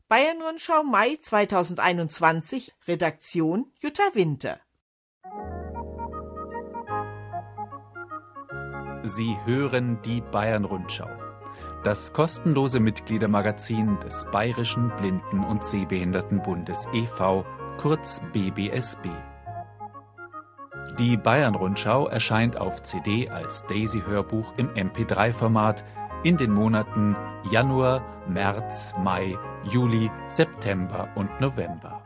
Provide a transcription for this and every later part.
Bayern-Rundschau Mai 2021, Redaktion Jutta Winter. Sie hören die Bayern-Rundschau, das kostenlose Mitgliedermagazin des Bayerischen Blinden- und Sehbehindertenbundes e.V., kurz BBSB. Die Bayern-Rundschau erscheint auf CD als Daisy-Hörbuch im MP3-Format in den Monaten Januar, März, Mai, Juli, September und November.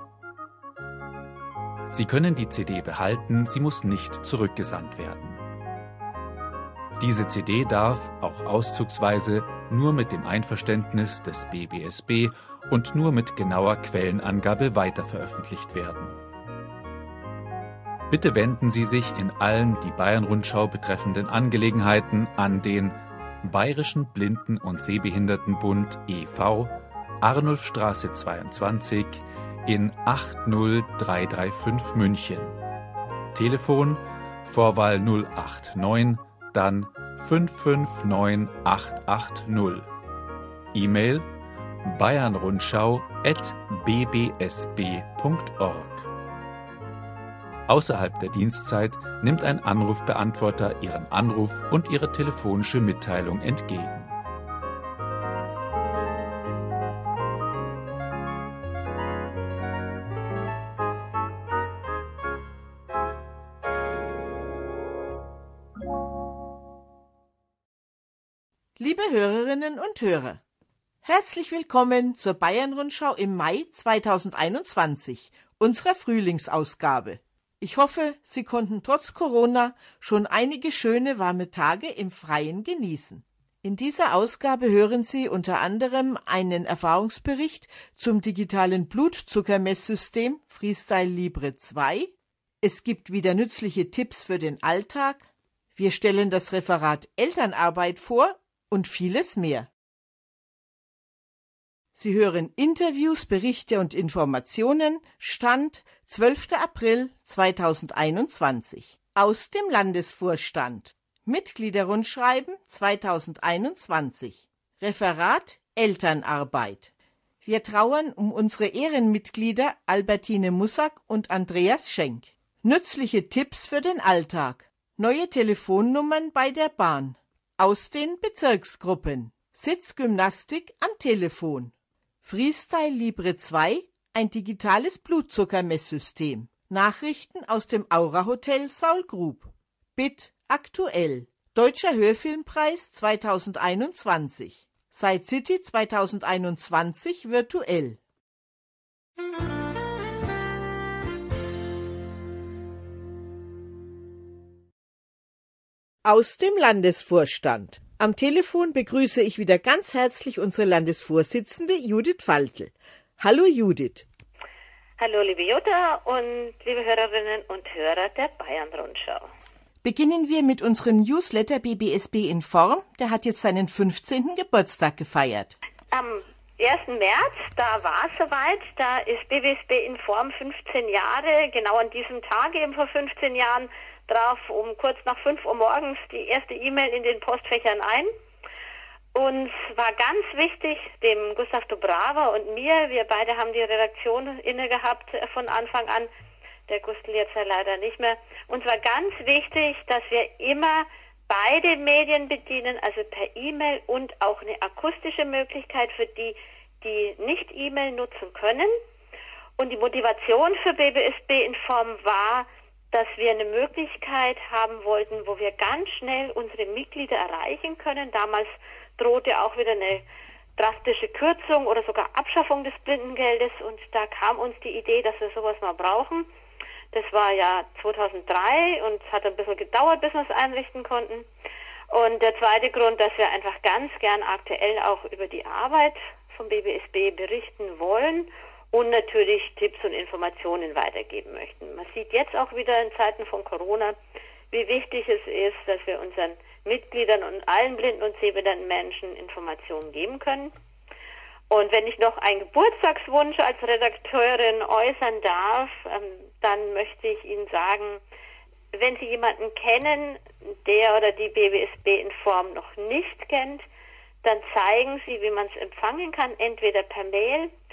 Sie können die CD behalten, sie muss nicht zurückgesandt werden. Diese CD darf, auch auszugsweise, nur mit dem Einverständnis des BBSB und nur mit genauer Quellenangabe weiterveröffentlicht werden. Bitte wenden Sie sich in allen die Bayern-Rundschau betreffenden Angelegenheiten an den Bayerischen Blinden- und Sehbehindertenbund e.V., Arnulfstraße 22 in 80335 München. Telefon Vorwahl 089, dann 559880. E-Mail bayernrundschau@bbsb.org. Außerhalb der Dienstzeit nimmt ein Anrufbeantworter Ihren Anruf und Ihre telefonische Mitteilung entgegen. Liebe Hörerinnen und Hörer, herzlich willkommen zur Bayern-Rundschau im Mai 2021, unserer Frühlingsausgabe. Ich hoffe, Sie konnten trotz Corona schon einige schöne warme Tage im Freien genießen. In dieser Ausgabe hören Sie unter anderem einen Erfahrungsbericht zum digitalen Blutzuckermesssystem Freestyle Libre 2. Es gibt wieder nützliche Tipps für den Alltag. Wir stellen das Referat Elternarbeit vor und vieles mehr. Sie hören Interviews, Berichte und Informationen, Stand 12. April 2021 aus dem Landesvorstand. Mitgliederrundschreiben 2021. Referat Elternarbeit. Wir trauern um unsere Ehrenmitglieder Albertine Mussack und Andreas Schenk. Nützliche Tipps für den Alltag. Neue Telefonnummern bei der Bahn. Aus den Bezirksgruppen. Sitzgymnastik am Telefon. Freestyle Libre 2, ein digitales Blutzuckermesssystem. Nachrichten aus dem Aura Hotel Saul Grub. BIT aktuell. Deutscher Hörfilmpreis 2021. Side City 2021 virtuell. Aus dem Landesvorstand. Am Telefon begrüße ich wieder ganz herzlich unsere Landesvorsitzende Judith Faltl. Hallo Judith. Hallo liebe Jutta und liebe Hörerinnen und Hörer der Bayern-Rundschau. Beginnen wir mit unserem Newsletter BBSB in Form. Der hat jetzt seinen 15. Geburtstag gefeiert. Am 1. März, da war es soweit, da ist BBSB in Form 15 Jahre, genau an diesem Tag eben vor 15 Jahren, traf um kurz nach 5 Uhr morgens die erste E-Mail in den Postfächern ein. Uns war ganz wichtig, dem Gustav Dubrava und mir, wir beide haben die Redaktion inne gehabt von Anfang an, der Gustl jetzt ja leider nicht mehr. Uns war ganz wichtig, dass wir immer beide Medien bedienen, also per E-Mail und auch eine akustische Möglichkeit für die, die nicht E-Mail nutzen können. Und die Motivation für BBSB in Form war, dass wir eine Möglichkeit haben wollten, wo wir ganz schnell unsere Mitglieder erreichen können. Damals drohte auch wieder eine drastische Kürzung oder sogar Abschaffung des Blindengeldes und da kam uns die Idee, dass wir sowas mal brauchen. Das war ja 2003 und es hat ein bisschen gedauert, bis wir es einrichten konnten. Und der zweite Grund, dass wir einfach ganz gern aktuell auch über die Arbeit vom BBSB berichten wollen und natürlich Tipps und Informationen weitergeben möchten. Man sieht jetzt auch wieder in Zeiten von Corona, wie wichtig es ist, dass wir unseren Mitgliedern und allen blinden und sehbehinderten Menschen Informationen geben können. Und wenn ich noch einen Geburtstagswunsch als Redakteurin äußern darf, dann möchte ich Ihnen sagen, wenn Sie jemanden kennen, der oder die BBSB in Form noch nicht kennt, dann zeigen Sie, wie man es empfangen kann, entweder per Mail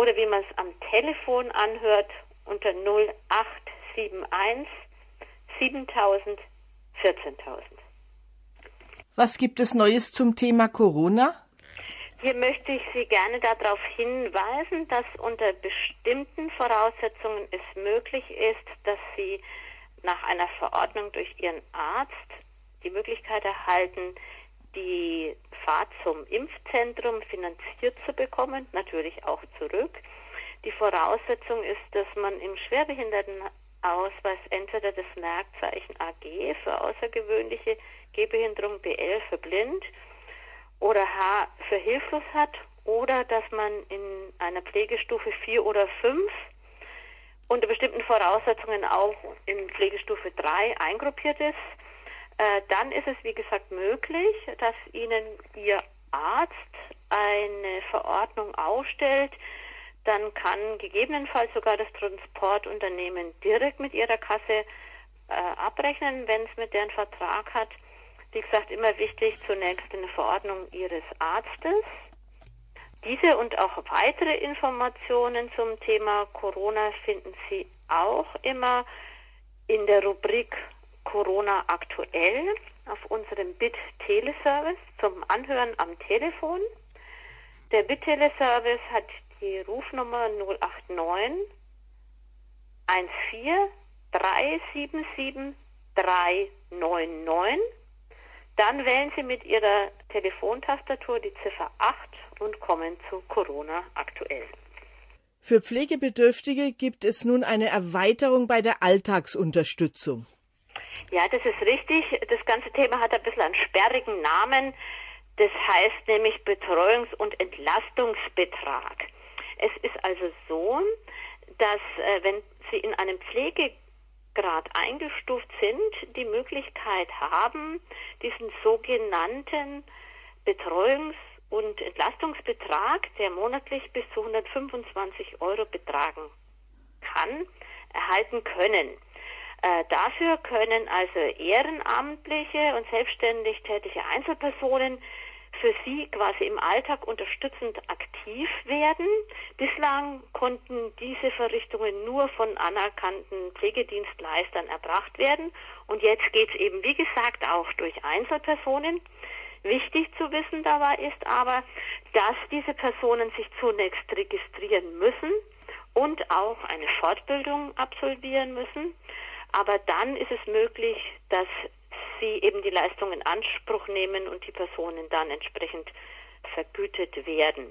oder wie man es am Telefon anhört unter 0871 7000 14.000. Was gibt es Neues zum Thema Corona? Hier möchte ich Sie gerne darauf hinweisen, dass unter bestimmten Voraussetzungen es möglich ist, dass Sie nach einer Verordnung durch Ihren Arzt die Möglichkeit erhalten, die Fahrt zum Impfzentrum finanziert zu bekommen, natürlich auch zurück. Die Voraussetzung ist, dass man im Schwerbehindertenausweis entweder das Merkzeichen AG für außergewöhnliche Gehbehinderung, BL für blind oder H für hilflos hat oder dass man in einer Pflegestufe 4 oder 5 unter bestimmten Voraussetzungen auch in Pflegestufe 3 eingruppiert ist. Dann ist es, wie gesagt, möglich, dass Ihnen Ihr Arzt eine Verordnung ausstellt. Dann kann gegebenenfalls sogar das Transportunternehmen direkt mit Ihrer Kasse abrechnen, wenn es mit deren Vertrag hat. Wie gesagt, immer wichtig, zunächst eine Verordnung Ihres Arztes. Diese und auch weitere Informationen zum Thema Corona finden Sie auch immer in der Rubrik Corona aktuell auf unserem BIT-Teleservice zum Anhören am Telefon. Der BIT-Teleservice hat die Rufnummer 089 14 377 399. Dann wählen Sie mit Ihrer Telefontastatur die Ziffer 8 und kommen zu Corona aktuell. Für Pflegebedürftige gibt es nun eine Erweiterung bei der Alltagsunterstützung. Ja, das ist richtig. Das ganze Thema hat ein bisschen einen sperrigen Namen. Das heißt nämlich Betreuungs- und Entlastungsbetrag. Es ist also so, dass wenn Sie in einem Pflegegrad eingestuft sind, die Möglichkeit haben, diesen sogenannten Betreuungs- und Entlastungsbetrag, der monatlich bis zu 125 € betragen kann, erhalten können. Dafür können also ehrenamtliche und selbstständig tätige Einzelpersonen für Sie quasi im Alltag unterstützend aktiv werden. Bislang konnten diese Verrichtungen nur von anerkannten Pflegedienstleistern erbracht werden und jetzt geht es eben, wie gesagt, auch durch Einzelpersonen. Wichtig zu wissen dabei ist aber, dass diese Personen sich zunächst registrieren müssen und auch eine Fortbildung absolvieren müssen. Aber dann ist es möglich, dass Sie eben die Leistung in Anspruch nehmen und die Personen dann entsprechend vergütet werden.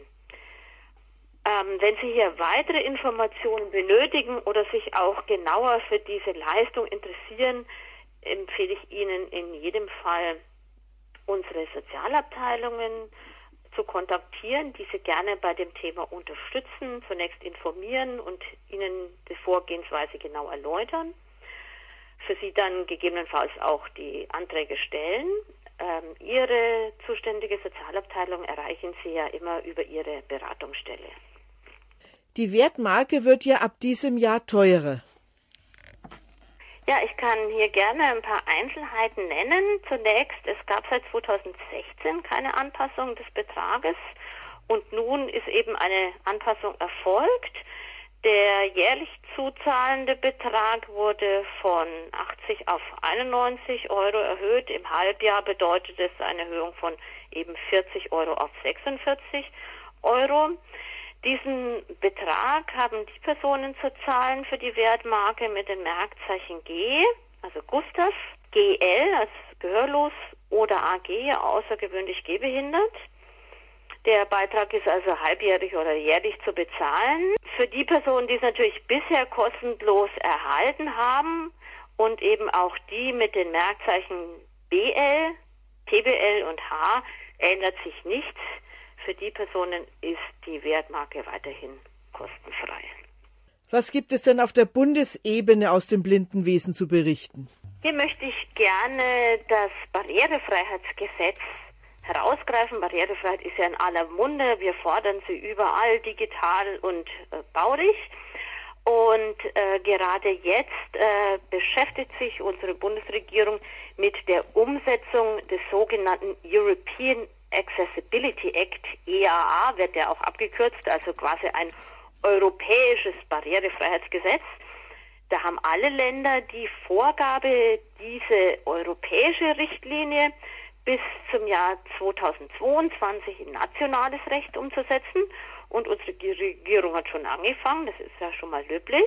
Wenn Sie hier weitere Informationen benötigen oder sich auch genauer für diese Leistung interessieren, empfehle ich Ihnen in jedem Fall, unsere Sozialabteilungen zu kontaktieren, die Sie gerne bei dem Thema unterstützen, zunächst informieren und Ihnen die Vorgehensweise genau erläutern. Für Sie dann gegebenenfalls auch die Anträge stellen. Ihre zuständige Sozialabteilung erreichen Sie ja immer über Ihre Beratungsstelle. Die Wertmarke wird ja ab diesem Jahr teurer. Ja, ich kann hier gerne ein paar Einzelheiten nennen. Zunächst, es gab seit 2016 keine Anpassung des Betrages und nun ist eben eine Anpassung erfolgt. Der jährlich zuzahlende Betrag wurde von 80 auf 91 € erhöht. Im Halbjahr bedeutet es eine Erhöhung von eben 40 € auf 46 €. Diesen Betrag haben die Personen zu zahlen für die Wertmarke mit dem Merkzeichen G, also Gustav, GL als gehörlos oder AG, außergewöhnlich gehbehindert. Der Beitrag ist also halbjährig oder jährlich zu bezahlen. Für die Personen, die es natürlich bisher kostenlos erhalten haben und eben auch die mit den Merkzeichen BL, TBL und H, ändert sich nichts. Für die Personen ist die Wertmarke weiterhin kostenfrei. Was gibt es denn auf der Bundesebene aus dem Blindenwesen zu berichten? Hier möchte ich gerne das Barrierefreiheitsgesetz herausgreifen. Barrierefreiheit ist ja in aller Munde. Wir fordern sie überall, digital und baulich. Und gerade jetzt beschäftigt sich unsere Bundesregierung mit der Umsetzung des sogenannten European Accessibility Act, EAA wird ja auch abgekürzt, also quasi ein europäisches Barrierefreiheitsgesetz. Da haben alle Länder die Vorgabe, diese europäische Richtlinie bis zum Jahr 2022 in nationales Recht umzusetzen. Und unsere Regierung hat schon angefangen, das ist ja schon mal löblich.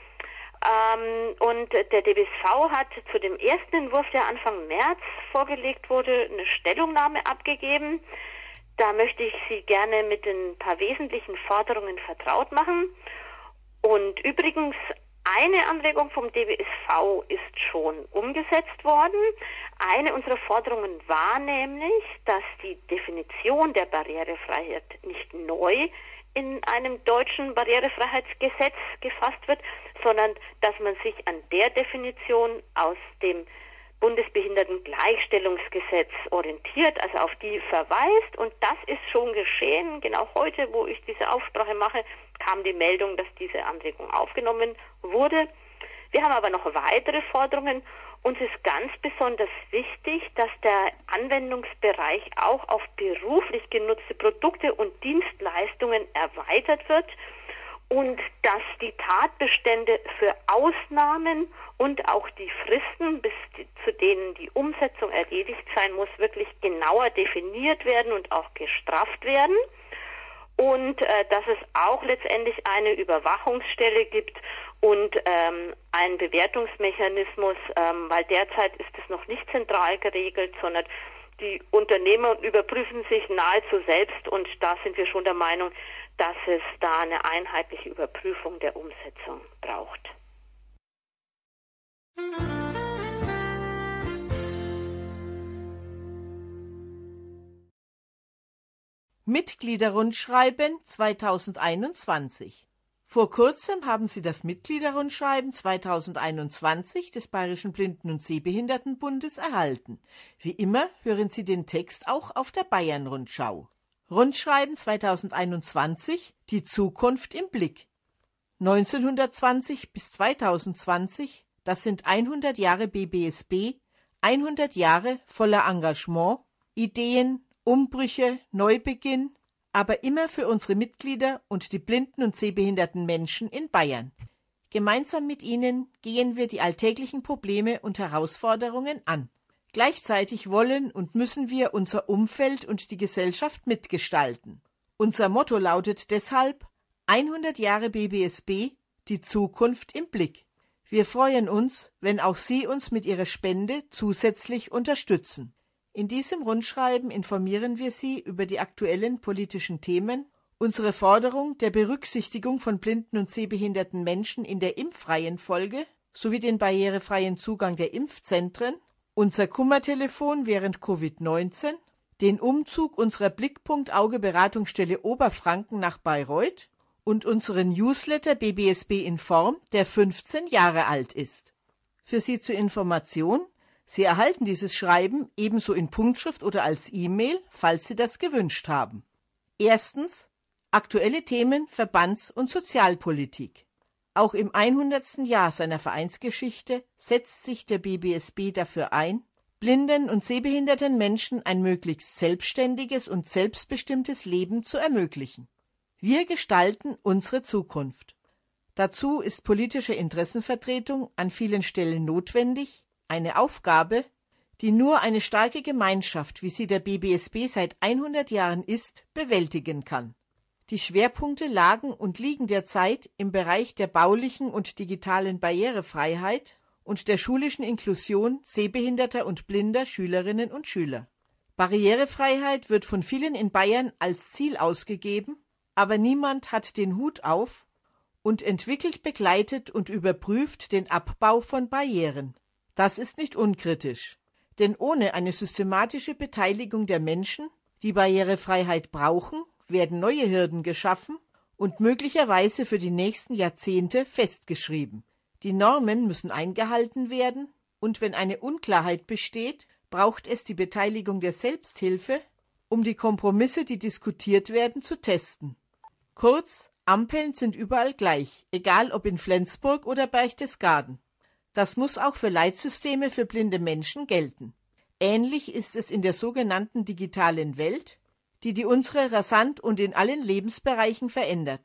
Und der DBSV hat zu dem ersten Entwurf, der Anfang März vorgelegt wurde, eine Stellungnahme abgegeben. Da möchte ich Sie gerne mit ein paar wesentlichen Forderungen vertraut machen. Und übrigens, eine Anregung vom DBSV ist schon umgesetzt worden. Eine unserer Forderungen war nämlich, dass die Definition der Barrierefreiheit nicht neu in einem deutschen Barrierefreiheitsgesetz gefasst wird, sondern dass man sich an der Definition aus dem Bundesbehindertengleichstellungsgesetz orientiert, also auf die verweist. Und das ist schon geschehen. Genau heute, wo ich diese Aufsprache mache, kam die Meldung, dass diese Anregung aufgenommen wurde. Wir haben aber noch weitere Forderungen. Uns ist ganz besonders wichtig, dass der Anwendungsbereich auch auf beruflich genutzte Produkte und Dienstleistungen erweitert wird und dass die Tatbestände für Ausnahmen und auch die Fristen, bis zu denen die Umsetzung erledigt sein muss, wirklich genauer definiert werden und auch gestrafft werden. Und dass es auch letztendlich eine Überwachungsstelle gibt und einen Bewertungsmechanismus, weil derzeit ist es noch nicht zentral geregelt, sondern die Unternehmer überprüfen sich nahezu selbst und da sind wir schon der Meinung, dass es da eine einheitliche Überprüfung der Umsetzung braucht. Mitgliederrundschreiben 2021. Vor kurzem haben Sie das Mitgliederrundschreiben 2021 des Bayerischen Blinden- und Sehbehindertenbundes erhalten. Wie immer hören Sie den Text auch auf der Bayern-Rundschau. Rundschreiben 2021, die Zukunft im Blick. 1920 bis 2020, das sind 100 Jahre BBSB, 100 Jahre voller Engagement, Ideen, Umbrüche, Neubeginn, aber immer für unsere Mitglieder und die blinden und sehbehinderten Menschen in Bayern. Gemeinsam mit ihnen gehen wir die alltäglichen Probleme und Herausforderungen an. Gleichzeitig wollen und müssen wir unser Umfeld und die Gesellschaft mitgestalten. Unser Motto lautet deshalb 100 Jahre BBSB, die Zukunft im Blick. Wir freuen uns, wenn auch Sie uns mit Ihrer Spende zusätzlich unterstützen. In diesem Rundschreiben informieren wir Sie über die aktuellen politischen Themen, unsere Forderung der Berücksichtigung von blinden und sehbehinderten Menschen in der Impfreihenfolge sowie den barrierefreien Zugang der Impfzentren, unser Kummertelefon während Covid-19, den Umzug unserer Blickpunkt-Auge-Beratungsstelle Oberfranken nach Bayreuth und unseren Newsletter BBSB Inform, der 15 Jahre alt ist. Für Sie zur Information: Sie erhalten dieses Schreiben ebenso in Punktschrift oder als E-Mail, falls Sie das gewünscht haben. Erstens: aktuelle Themen Verbands- und Sozialpolitik. Auch im 100. Jahr seiner Vereinsgeschichte setzt sich der BBSB dafür ein, blinden und sehbehinderten Menschen ein möglichst selbstständiges und selbstbestimmtes Leben zu ermöglichen. Wir gestalten unsere Zukunft. Dazu ist politische Interessenvertretung an vielen Stellen notwendig, eine Aufgabe, die nur eine starke Gemeinschaft, wie sie der BBSB seit 100 Jahren ist, bewältigen kann. Die Schwerpunkte lagen und liegen derzeit im Bereich der baulichen und digitalen Barrierefreiheit und der schulischen Inklusion sehbehinderter und blinder Schülerinnen und Schüler. Barrierefreiheit wird von vielen in Bayern als Ziel ausgegeben, aber niemand hat den Hut auf und entwickelt, begleitet und überprüft den Abbau von Barrieren. Das ist nicht unkritisch, denn ohne eine systematische Beteiligung der Menschen, die Barrierefreiheit brauchen, werden neue Hürden geschaffen und möglicherweise für die nächsten Jahrzehnte festgeschrieben. Die Normen müssen eingehalten werden und wenn eine Unklarheit besteht, braucht es die Beteiligung der Selbsthilfe, um die Kompromisse, die diskutiert werden, zu testen. Kurz, Ampeln sind überall gleich, egal ob in Flensburg oder Berchtesgaden. Das muss auch für Leitsysteme für blinde Menschen gelten. Ähnlich ist es in der sogenannten digitalen Welt, die unsere rasant und in allen Lebensbereichen verändert.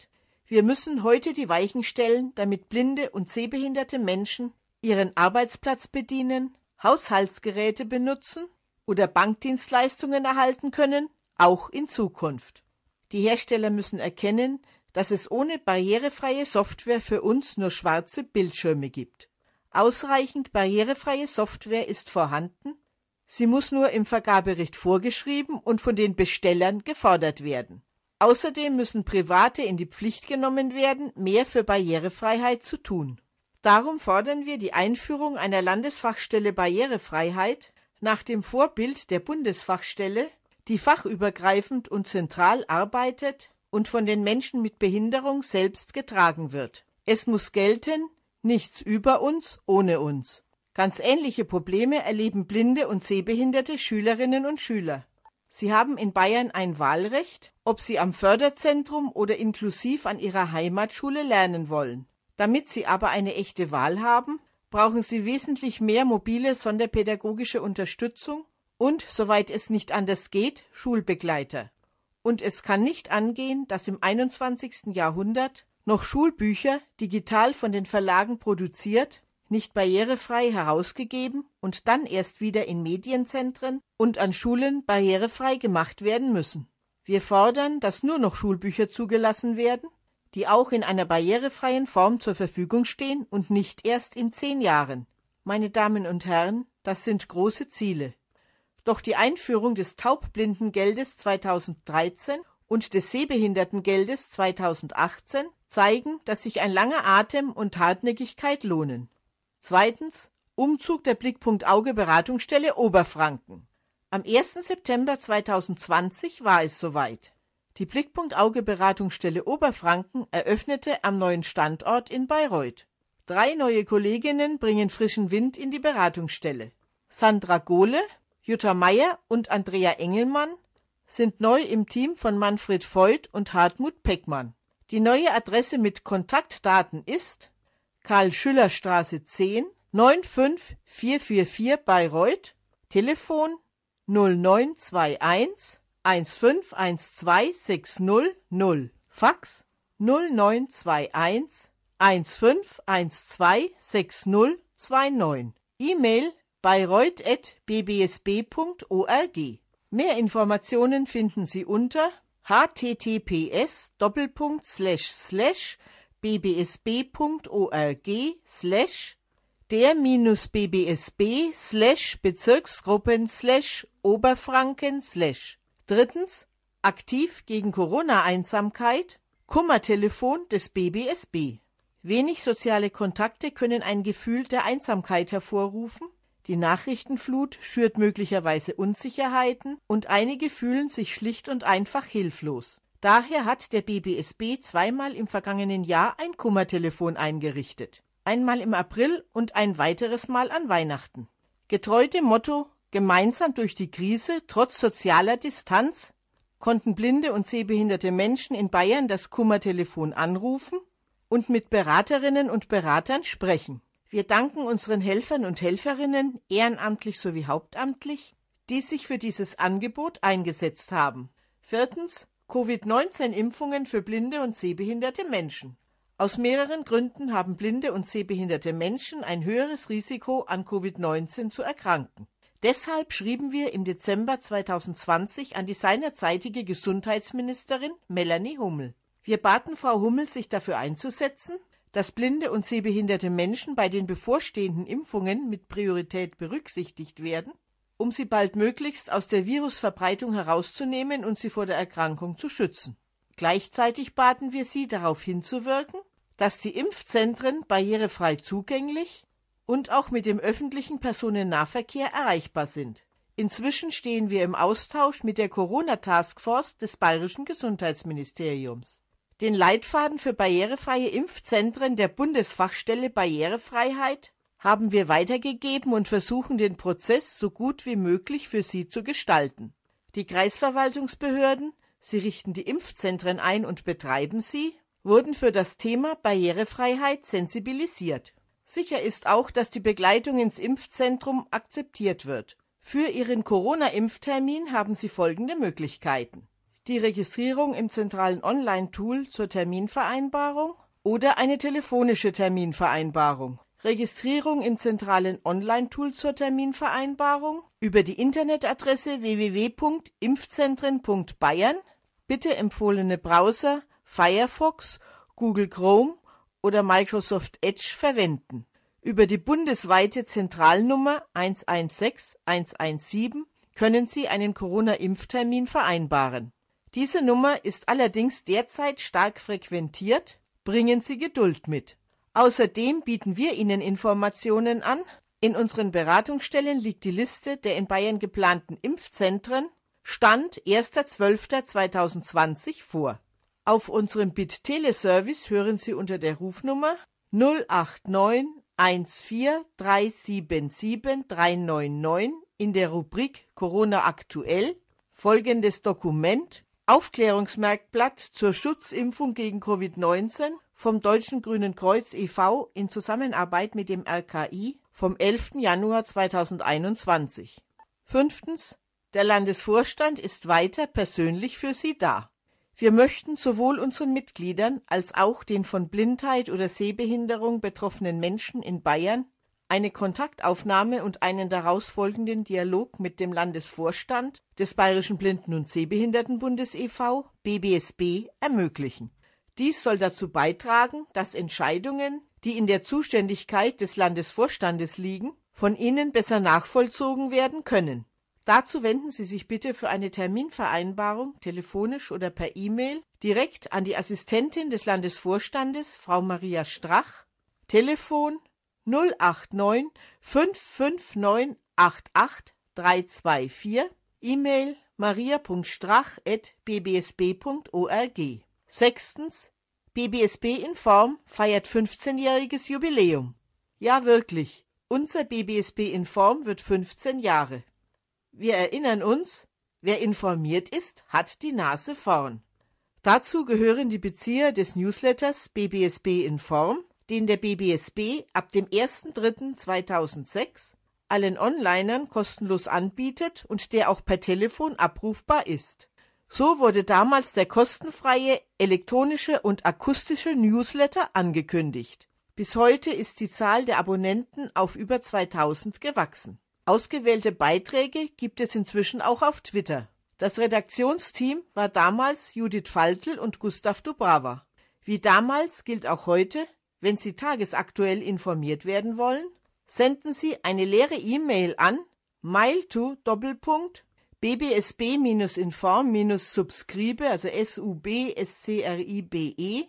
Wir müssen heute die Weichen stellen, damit blinde und sehbehinderte Menschen ihren Arbeitsplatz bedienen, Haushaltsgeräte benutzen oder Bankdienstleistungen erhalten können, auch in Zukunft. Die Hersteller müssen erkennen, dass es ohne barrierefreie Software für uns nur schwarze Bildschirme gibt. Ausreichend barrierefreie Software ist vorhanden, sie muss nur im Vergabebericht vorgeschrieben und von den Bestellern gefordert werden. Außerdem müssen Private in die Pflicht genommen werden, mehr für Barrierefreiheit zu tun. Darum fordern wir die Einführung einer Landesfachstelle Barrierefreiheit nach dem Vorbild der Bundesfachstelle, die fachübergreifend und zentral arbeitet und von den Menschen mit Behinderung selbst getragen wird. Es muss gelten, nichts über uns, ohne uns. Ganz ähnliche Probleme erleben blinde und sehbehinderte Schülerinnen und Schüler. Sie haben in Bayern ein Wahlrecht, ob sie am Förderzentrum oder inklusiv an ihrer Heimatschule lernen wollen. Damit sie aber eine echte Wahl haben, brauchen sie wesentlich mehr mobile sonderpädagogische Unterstützung und, soweit es nicht anders geht, Schulbegleiter. Und es kann nicht angehen, dass im 21. Jahrhundert noch Schulbücher, digital von den Verlagen produziert, nicht barrierefrei herausgegeben und dann erst wieder in Medienzentren und an Schulen barrierefrei gemacht werden müssen. Wir fordern, dass nur noch Schulbücher zugelassen werden, die auch in einer barrierefreien Form zur Verfügung stehen und nicht erst in 10 Jahren. Meine Damen und Herren, das sind große Ziele. Doch die Einführung des Taubblindengeldes 2013 und des Sehbehindertengeldes 2018 zeigen, dass sich ein langer Atem und Hartnäckigkeit lohnen. Zweitens, Umzug der Blickpunkt Auge Beratungsstelle Oberfranken. Am 1. September 2020 war es soweit. Die Blickpunkt Auge Beratungsstelle Oberfranken eröffnete am neuen Standort in Bayreuth. 3 neue Kolleginnen bringen frischen Wind in die Beratungsstelle. Sandra Gohle, Jutta Meyer und Andrea Engelmann sind neu im Team von Manfred Voigt und Hartmut Peckmann. Die neue Adresse mit Kontaktdaten ist Karl-Schüller-Straße 10, 95444 Bayreuth, Telefon 0921 1512600, Fax 0921 15126029, E-Mail bayreuth@bbsb.org. Mehr Informationen finden Sie unter https://bbsb.org/der-bbsb/Bezirksgruppen/Oberfranken/. Drittens, aktiv gegen Corona-Einsamkeit, Kummertelefon des BBSB. Wenig soziale Kontakte können ein Gefühl der Einsamkeit hervorrufen, die Nachrichtenflut schürt möglicherweise Unsicherheiten und einige fühlen sich schlicht und einfach hilflos. Daher hat der BBSB 2-mal im vergangenen Jahr ein Kummertelefon eingerichtet. Einmal im April und ein weiteres Mal an Weihnachten. Getreu dem Motto „Gemeinsam durch die Krise, trotz sozialer Distanz“ konnten blinde und sehbehinderte Menschen in Bayern das Kummertelefon anrufen und mit Beraterinnen und Beratern sprechen. Wir danken unseren Helfern und Helferinnen, ehrenamtlich sowie hauptamtlich, die sich für dieses Angebot eingesetzt haben. Viertens, Covid-19-Impfungen für blinde und sehbehinderte Menschen. Aus mehreren Gründen haben blinde und sehbehinderte Menschen ein höheres Risiko, an Covid-19 zu erkranken. Deshalb schrieben wir im Dezember 2020 an die seinerzeitige Gesundheitsministerin Melanie Hummel. Wir baten Frau Hummel, sich dafür einzusetzen, dass blinde und sehbehinderte Menschen bei den bevorstehenden Impfungen mit Priorität berücksichtigt werden, um sie baldmöglichst aus der Virusverbreitung herauszunehmen und sie vor der Erkrankung zu schützen. Gleichzeitig baten wir sie, darauf hinzuwirken, dass die Impfzentren barrierefrei zugänglich und auch mit dem öffentlichen Personennahverkehr erreichbar sind. Inzwischen stehen wir im Austausch mit der Corona-Taskforce des Bayerischen Gesundheitsministeriums. Den Leitfaden für barrierefreie Impfzentren der Bundesfachstelle Barrierefreiheit haben wir weitergegeben und versuchen, den Prozess so gut wie möglich für Sie zu gestalten. Die Kreisverwaltungsbehörden, sie richten die Impfzentren ein und betreiben sie, wurden für das Thema Barrierefreiheit sensibilisiert. Sicher ist auch, dass die Begleitung ins Impfzentrum akzeptiert wird. Für Ihren Corona-Impftermin haben Sie folgende Möglichkeiten. die Registrierung im zentralen Online-Tool zur Terminvereinbarung oder eine telefonische Terminvereinbarung. Registrierung im zentralen Online-Tool zur Terminvereinbarung über die Internetadresse www.impfzentren.bayern, bitte empfohlene Browser Firefox, Google Chrome oder Microsoft Edge verwenden. Über die bundesweite Zentralnummer 116 117 können Sie einen Corona-Impftermin vereinbaren. Diese Nummer ist allerdings derzeit stark frequentiert. Bringen Sie Geduld mit. Außerdem bieten wir Ihnen Informationen an. In unseren Beratungsstellen liegt die Liste der in Bayern geplanten Impfzentren Stand 1.12.2020 vor. Auf unserem BIT-Teleservice hören Sie unter der Rufnummer 089 14 377 399 in der Rubrik Corona aktuell folgendes Dokument: Aufklärungsmerkblatt zur Schutzimpfung gegen Covid-19 vom Deutschen Grünen Kreuz e.V. in Zusammenarbeit mit dem RKI vom 11. Januar 2021. 5. Der Landesvorstand ist weiter persönlich für Sie da. Wir möchten sowohl unseren Mitgliedern als auch den von Blindheit oder Sehbehinderung betroffenen Menschen in Bayern eine Kontaktaufnahme und einen daraus folgenden Dialog mit dem Landesvorstand des Bayerischen Blinden- und Sehbehindertenbundes e.V. BBSB ermöglichen. Dies soll dazu beitragen, dass Entscheidungen, die in der Zuständigkeit des Landesvorstandes liegen, von Ihnen besser nachvollzogen werden können. Dazu wenden Sie sich bitte für eine Terminvereinbarung telefonisch oder per E-Mail direkt an die Assistentin des Landesvorstandes, Frau Maria Strach, Telefon 089 559 88 324, E-Mail maria.strach@bbsb.org. 6. BBSB Inform feiert 15-jähriges Jubiläum. Ja, wirklich, unser BBSB Inform wird 15 Jahre. Wir erinnern uns, wer informiert ist, hat die Nase vorn. Dazu gehören die Bezieher des Newsletters BBSB Inform, den der BBSB ab dem 1.3.2006 allen Onlinern kostenlos anbietet und der auch per Telefon abrufbar ist. So wurde damals der kostenfreie elektronische und akustische Newsletter angekündigt. Bis heute ist die Zahl der Abonnenten auf über 2000 gewachsen. Ausgewählte Beiträge gibt es inzwischen auch auf Twitter. Das Redaktionsteam war damals Judith Faltl und Gustav Dubrava. Wie damals gilt auch heute, wenn Sie tagesaktuell informiert werden wollen, senden Sie eine leere E-Mail an mail-to-bbsb-inform-subscribe, also subscribe,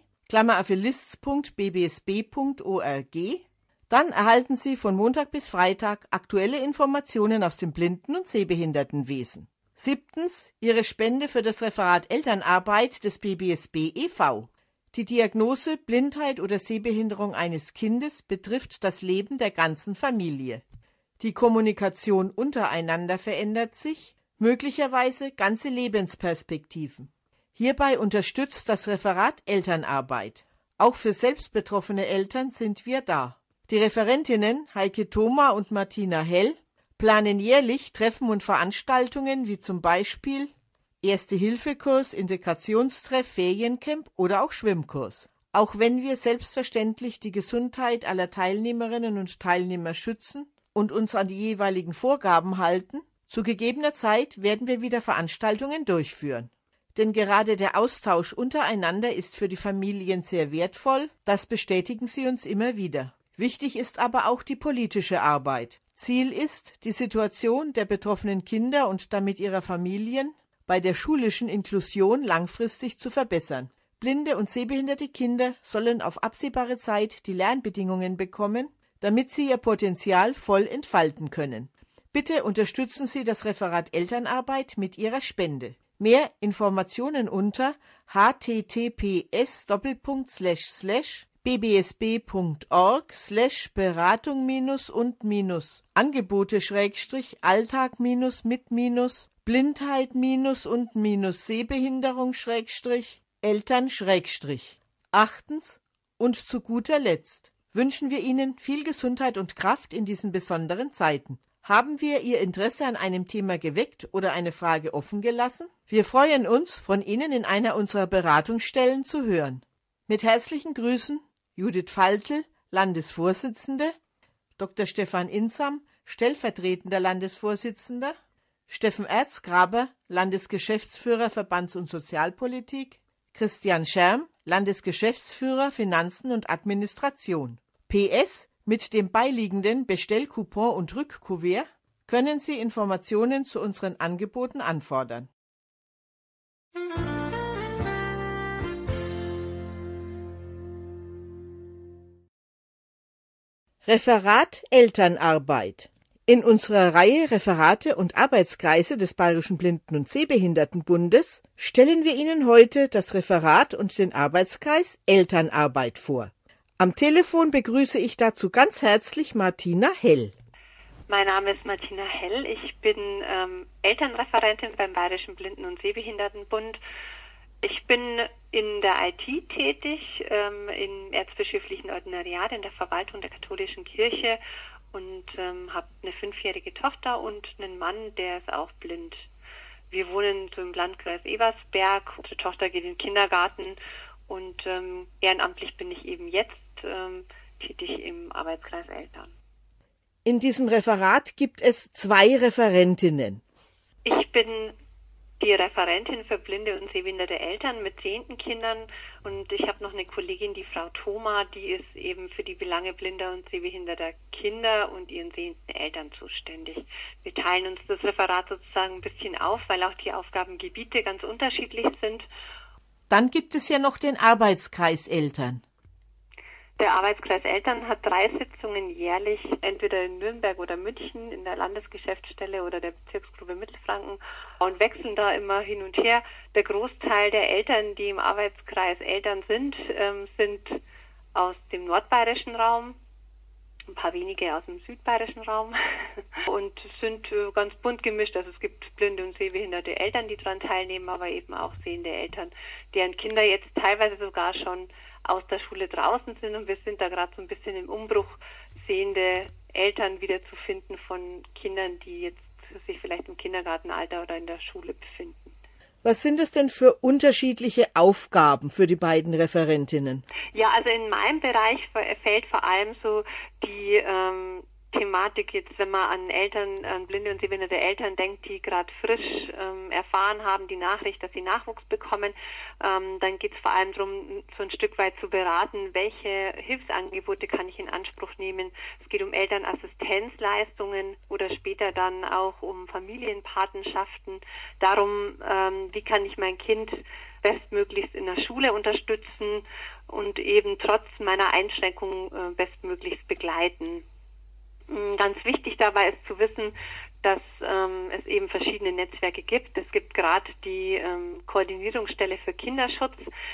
lists.bbsb.org. Dann erhalten Sie von Montag bis Freitag aktuelle Informationen aus dem Blinden- und Sehbehindertenwesen. 7. Ihre Spende für das Referat Elternarbeit des BBSB e.V. Die Diagnose Blindheit oder Sehbehinderung eines Kindes betrifft das Leben der ganzen Familie. Die Kommunikation untereinander verändert sich, möglicherweise ganze Lebensperspektiven. Hierbei unterstützt das Referat Elternarbeit. Auch für selbstbetroffene Eltern sind wir da. Die Referentinnen Heike Thoma und Martina Hell planen jährlich Treffen und Veranstaltungen wie zum Beispiel Erste-Hilfe-Kurs, Integrationstreff, Feriencamp oder auch Schwimmkurs. Auch wenn wir selbstverständlich die Gesundheit aller Teilnehmerinnen und Teilnehmer schützen und uns an die jeweiligen Vorgaben halten, zu gegebener Zeit werden wir wieder Veranstaltungen durchführen. Denn gerade der Austausch untereinander ist für die Familien sehr wertvoll, das bestätigen sie uns immer wieder. Wichtig ist aber auch die politische Arbeit. Ziel ist, die Situation der betroffenen Kinder und damit ihrer Familien bei der schulischen Inklusion langfristig zu verbessern. Blinde und sehbehinderte Kinder sollen auf absehbare Zeit die Lernbedingungen bekommen, damit sie ihr Potenzial voll entfalten können. Bitte unterstützen Sie das Referat Elternarbeit mit Ihrer Spende. Mehr Informationen unter https://bbsb.org/beratung-und-Blindheit-und-Sehbehinderung- Eltern-. 8. Und zu guter Letzt wünschen wir Ihnen viel Gesundheit und Kraft in diesen besonderen Zeiten. Haben wir Ihr Interesse an einem Thema geweckt oder eine Frage offen gelassen? Wir freuen uns, von Ihnen in einer unserer Beratungsstellen zu hören. Mit herzlichen Grüßen, Judith Faltl, Landesvorsitzende, Dr. Stefan Insam, stellvertretender Landesvorsitzender, Steffen Erzgraber, Landesgeschäftsführer Verbands- und Sozialpolitik, Christian Scherm, Landesgeschäftsführer Finanzen und Administration. PS: Mit dem beiliegenden Bestellcoupon und Rückkuvert können Sie Informationen zu unseren Angeboten anfordern. Referat Elternarbeit. In unserer Reihe Referate und Arbeitskreise des Bayerischen Blinden- und Sehbehindertenbundes stellen wir Ihnen heute das Referat und den Arbeitskreis Elternarbeit vor. Am Telefon begrüße ich dazu ganz herzlich Martina Hell. Mein Name ist Martina Hell. Ich bin Elternreferentin beim Bayerischen Blinden- und Sehbehindertenbund. Ich bin in der IT tätig, im erzbischöflichen Ordinariat in der Verwaltung der katholischen Kirche und habe eine 5-jährige Tochter und einen Mann, der ist auch blind. Wir wohnen so im Landkreis Eversberg. Unsere Tochter geht in den Kindergarten und ehrenamtlich bin ich eben jetzt tätig im Arbeitskreis Eltern. In diesem Referat gibt es 2 Referentinnen. Ich bin die Referentin für blinde und sehbehinderte Eltern mit sehenden Kindern und ich habe noch eine Kollegin, die Frau Thoma, die ist eben für die Belange blinder und sehbehinderter Kinder und ihren sehenden Eltern zuständig. Wir teilen uns das Referat sozusagen ein bisschen auf, weil auch die Aufgabengebiete ganz unterschiedlich sind. Dann gibt es ja noch den Arbeitskreis Eltern. Der Arbeitskreis Eltern hat 3 Sitzungen jährlich, entweder in Nürnberg oder München, in der Landesgeschäftsstelle oder der Bezirksgruppe Mittelfranken und wechseln da immer hin und her. Der Großteil der Eltern, die im Arbeitskreis Eltern sind aus dem nordbayerischen Raum, ein paar wenige aus dem südbayerischen Raum und sind ganz bunt gemischt. Also es gibt blinde und sehbehinderte Eltern, die daran teilnehmen, aber eben auch sehende Eltern, deren Kinder jetzt teilweise sogar schon aus der Schule draußen sind und wir sind da gerade so ein bisschen im Umbruch, sehende Eltern wiederzufinden von Kindern, die jetzt sich vielleicht im Kindergartenalter oder in der Schule befinden. Was sind es denn für unterschiedliche Aufgaben für die beiden Referentinnen? Ja, also in meinem Bereich fällt vor allem so die Thematik jetzt, wenn man an Eltern, an blinde und sehbehinderte Eltern denkt, die gerade frisch erfahren haben, die Nachricht, dass sie Nachwuchs bekommen, dann geht es vor allem darum, so ein Stück weit zu beraten, welche Hilfsangebote kann ich in Anspruch nehmen. Es geht um Elternassistenzleistungen oder später dann auch um Familienpatenschaften. Darum, wie kann ich mein Kind bestmöglichst in der Schule unterstützen und eben trotz meiner Einschränkungen bestmöglichst begleiten. Ganz wichtig dabei ist zu wissen, dass es eben verschiedene Netzwerke gibt. Es gibt gerade die Koordinierungsstelle für Kinderschutz,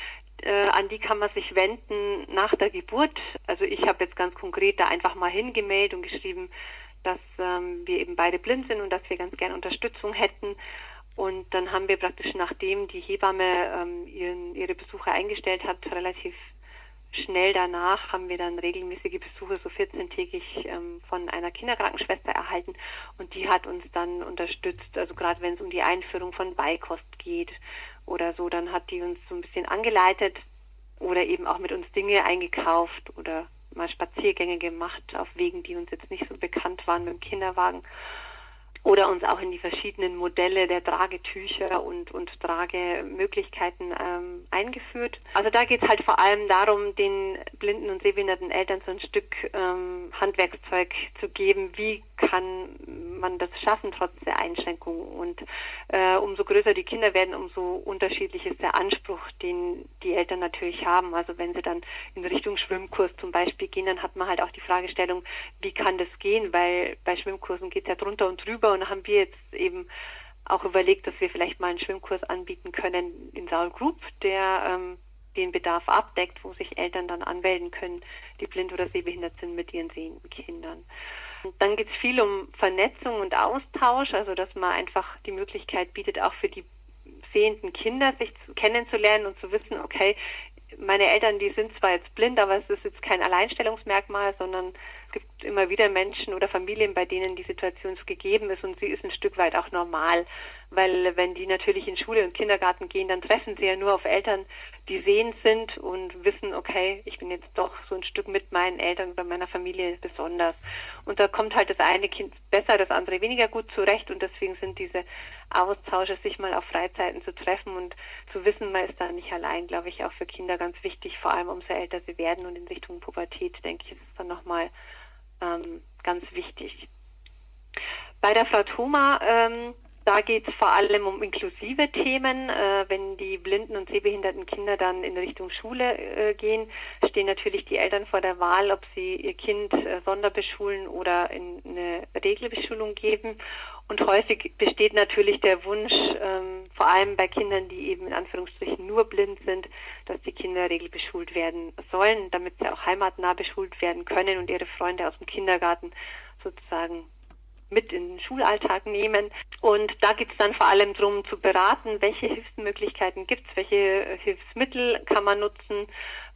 an die kann man sich wenden nach der Geburt. Also ich habe jetzt ganz konkret da einfach mal hingemeldet und geschrieben, dass wir eben beide blind sind und dass wir ganz gerne Unterstützung hätten. Und dann haben wir praktisch, nachdem die Hebamme ihre Besuche eingestellt hat, relativ schnell danach haben wir dann regelmäßige Besuche, so 14-tägig von einer Kinderkrankenschwester erhalten und die hat uns dann unterstützt, also gerade wenn es um die Einführung von Beikost geht oder so, dann hat die uns so ein bisschen angeleitet oder eben auch mit uns Dinge eingekauft oder mal Spaziergänge gemacht auf Wegen, die uns jetzt nicht so bekannt waren mit dem Kinderwagen. Oder uns auch in die verschiedenen Modelle der Tragetücher und Tragemöglichkeiten eingeführt. Also da geht es halt vor allem darum, den blinden und sehbehinderten Eltern so ein Stück Handwerkszeug zu geben, wie kann man das schaffen trotz der Einschränkungen. Und umso größer die Kinder werden, umso unterschiedlich ist der Anspruch, den die Eltern natürlich haben. Also wenn sie dann in Richtung Schwimmkurs zum Beispiel gehen, dann hat man halt auch die Fragestellung, wie kann das gehen, weil bei Schwimmkursen geht es ja drunter und drüber. Und da haben wir jetzt eben auch überlegt, dass wir vielleicht mal einen Schwimmkurs anbieten können in Saul Group, der den Bedarf abdeckt, wo sich Eltern dann anmelden können, die blind oder sehbehindert sind mit ihren sehenden Kindern. Und dann geht es viel um Vernetzung und Austausch, also dass man einfach die Möglichkeit bietet, auch für die sehenden Kinder sich kennenzulernen und zu wissen, okay, meine Eltern, die sind zwar jetzt blind, aber es ist jetzt kein Alleinstellungsmerkmal, sondern es gibt immer wieder Menschen oder Familien, bei denen die Situation so gegeben ist und sie ist ein Stück weit auch normal, weil wenn die natürlich in Schule und Kindergarten gehen, dann treffen sie ja nur auf Eltern, die sehend sind und wissen, okay, ich bin jetzt doch so ein Stück mit meinen Eltern oder meiner Familie besonders. Und da kommt halt das eine Kind besser, das andere weniger gut zurecht und deswegen sind diese Austausche, sich mal auf Freizeiten zu treffen und zu wissen, man ist da nicht allein, glaube ich, auch für Kinder ganz wichtig, vor allem umso älter sie werden und in Richtung Pubertät, denke ich, ist es dann nochmal ganz wichtig. Bei der Frau Thoma, da geht es vor allem um inklusive Themen. Wenn die blinden und sehbehinderten Kinder dann in Richtung Schule gehen, stehen natürlich die Eltern vor der Wahl, ob sie ihr Kind sonderbeschulen oder in eine Regelbeschulung geben. Und häufig besteht natürlich der Wunsch, vor allem bei Kindern, die eben in Anführungsstrichen nur blind sind, dass die Kinder regelbeschult werden sollen, damit sie auch heimatnah beschult werden können und ihre Freunde aus dem Kindergarten sozusagen mit in den Schulalltag nehmen. Und da geht es dann vor allem darum zu beraten, welche Hilfsmöglichkeiten gibt es, welche Hilfsmittel kann man nutzen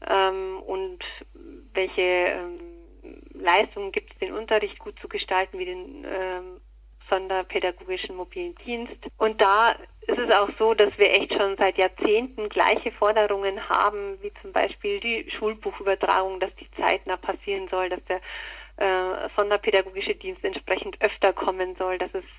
und welche Leistungen gibt es, den Unterricht gut zu gestalten, wie den sonderpädagogischen mobilen Dienst. Und da ist es auch so, dass wir echt schon seit Jahrzehnten gleiche Forderungen haben, wie zum Beispiel die Schulbuchübertragung, dass die zeitnah passieren soll, dass der sonderpädagogische Dienst entsprechend öfter kommen soll, dass es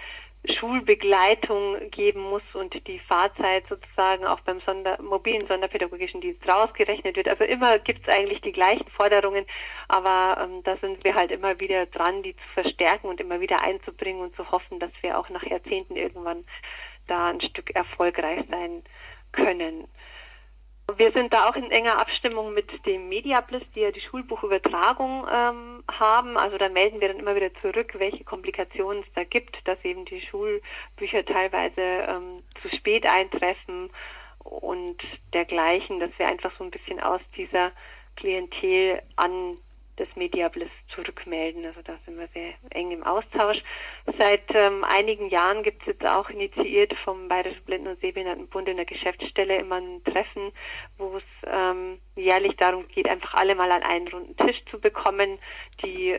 Schulbegleitung geben muss und die Fahrzeit sozusagen auch beim mobilen sonderpädagogischen Dienst rausgerechnet wird. Also immer gibt es eigentlich die gleichen Forderungen, aber da sind wir halt immer wieder dran, die zu verstärken und immer wieder einzubringen und zu hoffen, dass wir auch nach Jahrzehnten irgendwann da ein Stück erfolgreich sein können. Wir sind da auch in enger Abstimmung mit dem MediaPlus, die ja die Schulbuchübertragung haben. Also da melden wir dann immer wieder zurück, welche Komplikationen es da gibt, dass eben die Schulbücher teilweise zu spät eintreffen und dergleichen, dass wir einfach so ein bisschen aus dieser Klientel an das MediaPlus zurückmelden. Also da sind wir sehr eng im Austausch. Seit einigen Jahren gibt es jetzt auch initiiert vom Bayerischen Blinden- und Sehbehindertenbund in der Geschäftsstelle immer ein Treffen, wo es jährlich darum geht, einfach alle mal an einen runden Tisch zu bekommen. Die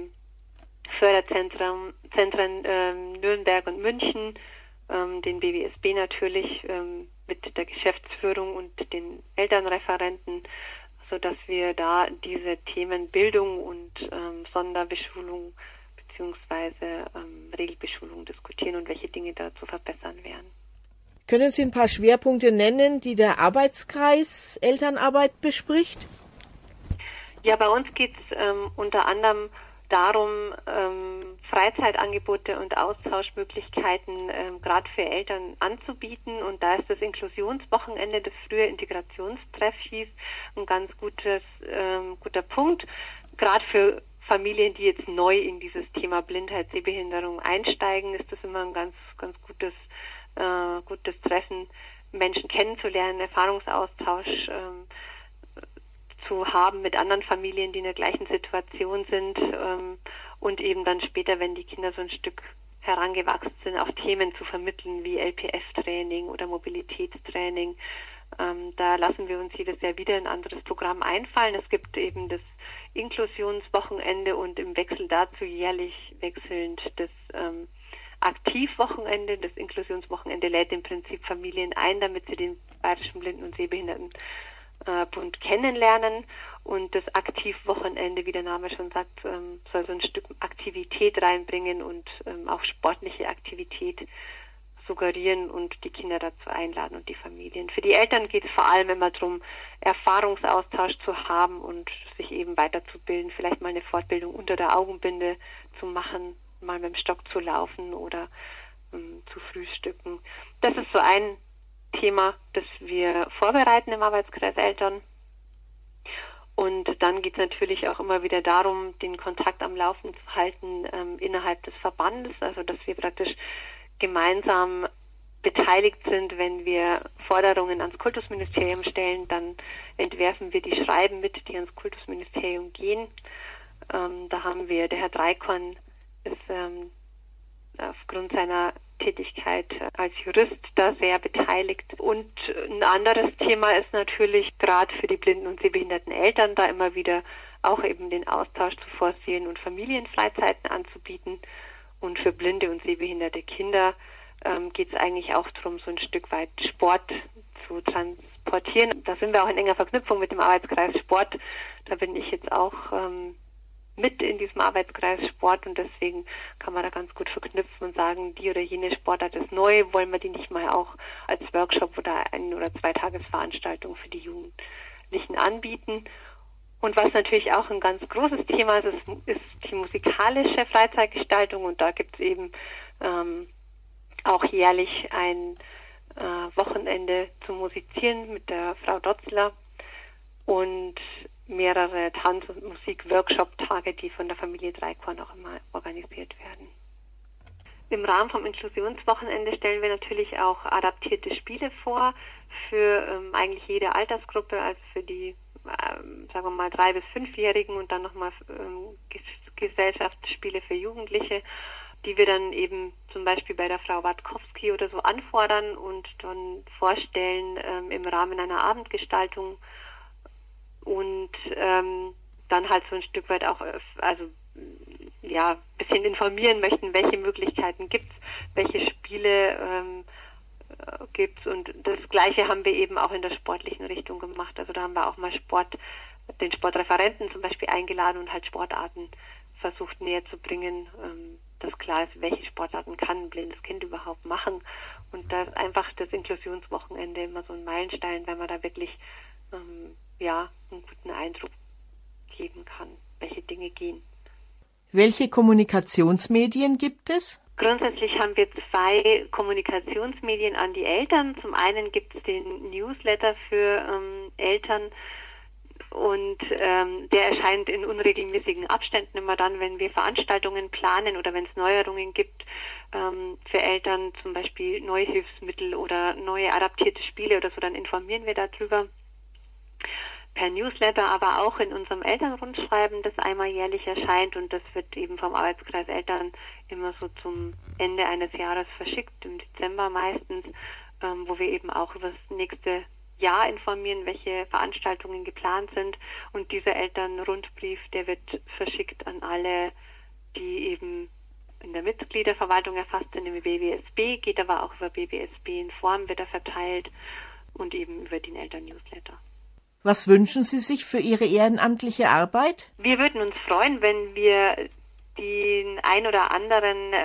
Förderzentren Nürnberg und München, den BBSB natürlich mit der Geschäftsführung und den Elternreferenten, sodass wir da diese Themen Bildung und Sonderbeschulung bzw. Regelbeschulung diskutieren und welche Dinge da zu verbessern wären. Können Sie ein paar Schwerpunkte nennen, die der Arbeitskreis Elternarbeit bespricht? Ja, bei uns geht es unter anderem darum, Freizeitangebote und Austauschmöglichkeiten gerade für Eltern anzubieten. Und da ist das Inklusionswochenende, das früher Integrationstreff hieß, ein ganz guter Punkt. Gerade für Familien, die jetzt neu in dieses Thema Blindheit, Sehbehinderung einsteigen, ist das immer ein ganz gutes Treffen, Menschen kennenzulernen, Erfahrungsaustausch zu haben mit anderen Familien, die in der gleichen Situation sind und eben dann später, wenn die Kinder so ein Stück herangewachsen sind, auch Themen zu vermitteln wie LPF-Training oder Mobilitätstraining. Da lassen wir uns jedes Jahr wieder ein anderes Programm einfallen. Es gibt eben das Inklusionswochenende und im Wechsel dazu jährlich wechselnd das Aktivwochenende. Das Inklusionswochenende lädt im Prinzip Familien ein, damit sie den Bayerischen Blinden- und Sehbehindertenbund kennenlernen. Und das Aktivwochenende, wie der Name schon sagt, soll so ein Stück Aktivität reinbringen und auch sportliche Aktivität suggerieren und die Kinder dazu einladen und die Familien. Für die Eltern geht es vor allem immer darum, Erfahrungsaustausch zu haben und sich eben weiterzubilden, vielleicht mal eine Fortbildung unter der Augenbinde zu machen, mal mit dem Stock zu laufen oder zu frühstücken. Das ist so ein Thema, das wir vorbereiten im Arbeitskreis Eltern. Und dann geht es natürlich auch immer wieder darum, den Kontakt am Laufen zu halten innerhalb des Verbandes, also dass wir praktisch gemeinsam beteiligt sind. Wenn wir Forderungen ans Kultusministerium stellen, dann entwerfen wir die Schreiben mit, die ans Kultusministerium gehen. Da haben wir, der Herr Dreikorn ist aufgrund seiner Tätigkeit als Jurist da sehr beteiligt. Und ein anderes Thema ist natürlich gerade für die blinden und sehbehinderten Eltern da immer wieder auch eben den Austausch zu forcieren und Familienfreizeiten anzubieten. Und für blinde und sehbehinderte Kinder geht es eigentlich auch darum, so ein Stück weit Sport zu transportieren. Da sind wir auch in enger Verknüpfung mit dem Arbeitskreis Sport. Da bin ich jetzt auch mit in diesem Arbeitskreis Sport und deswegen kann man da ganz gut verknüpfen und sagen, die oder jene Sportart ist neu, wollen wir die nicht mal auch als Workshop oder 1- oder 2-Tagesveranstaltung für die Jugendlichen anbieten. Und was natürlich auch ein ganz großes Thema ist, ist die musikalische Freizeitgestaltung und da gibt es eben auch jährlich ein Wochenende zum Musizieren mit der Frau Dotzler und mehrere Tanz- und Musik-Workshop-Tage, die von der Familie Dreikorn auch immer organisiert werden. Im Rahmen vom Inklusionswochenende stellen wir natürlich auch adaptierte Spiele vor für eigentlich jede Altersgruppe, also für die, sagen wir mal, 3- bis 5-Jährigen und dann nochmal Gesellschaftsspiele für Jugendliche, die wir dann eben zum Beispiel bei der Frau Watkowski oder so anfordern und dann vorstellen im Rahmen einer Abendgestaltung und dann halt so ein Stück weit auch, also ja, ein bisschen informieren möchten, welche Möglichkeiten gibt's, welche Spiele gibt's und das Gleiche haben wir eben auch in der sportlichen Richtung gemacht. Also da haben wir auch mal den Sportreferenten zum Beispiel eingeladen und halt Sportarten versucht näher zu bringen, dass klar ist, welche Sportarten kann ein blindes Kind überhaupt machen und da ist einfach das Inklusionswochenende immer so ein Meilenstein, wenn man da wirklich einen guten Eindruck geben kann, welche Dinge gehen. Welche Kommunikationsmedien gibt es? Grundsätzlich haben wir 2 Kommunikationsmedien an die Eltern. Zum einen gibt es den Newsletter für Eltern und der erscheint in unregelmäßigen Abständen immer dann, wenn wir Veranstaltungen planen oder wenn es Neuerungen gibt für Eltern, zum Beispiel neue Hilfsmittel oder neue adaptierte Spiele oder so, dann informieren wir darüber. Per Newsletter, aber auch in unserem Elternrundschreiben, das einmal jährlich erscheint und das wird eben vom Arbeitskreis Eltern immer so zum Ende eines Jahres verschickt, im Dezember meistens, wo wir eben auch über das nächste Jahr informieren, welche Veranstaltungen geplant sind und dieser Elternrundbrief, der wird verschickt an alle, die eben in der Mitgliederverwaltung erfasst sind im BBSB, geht aber auch über BBSB in Form, wird er verteilt und eben über den Eltern-Newsletter. Was wünschen Sie sich für Ihre ehrenamtliche Arbeit? Wir würden uns freuen, wenn wir den ein oder anderen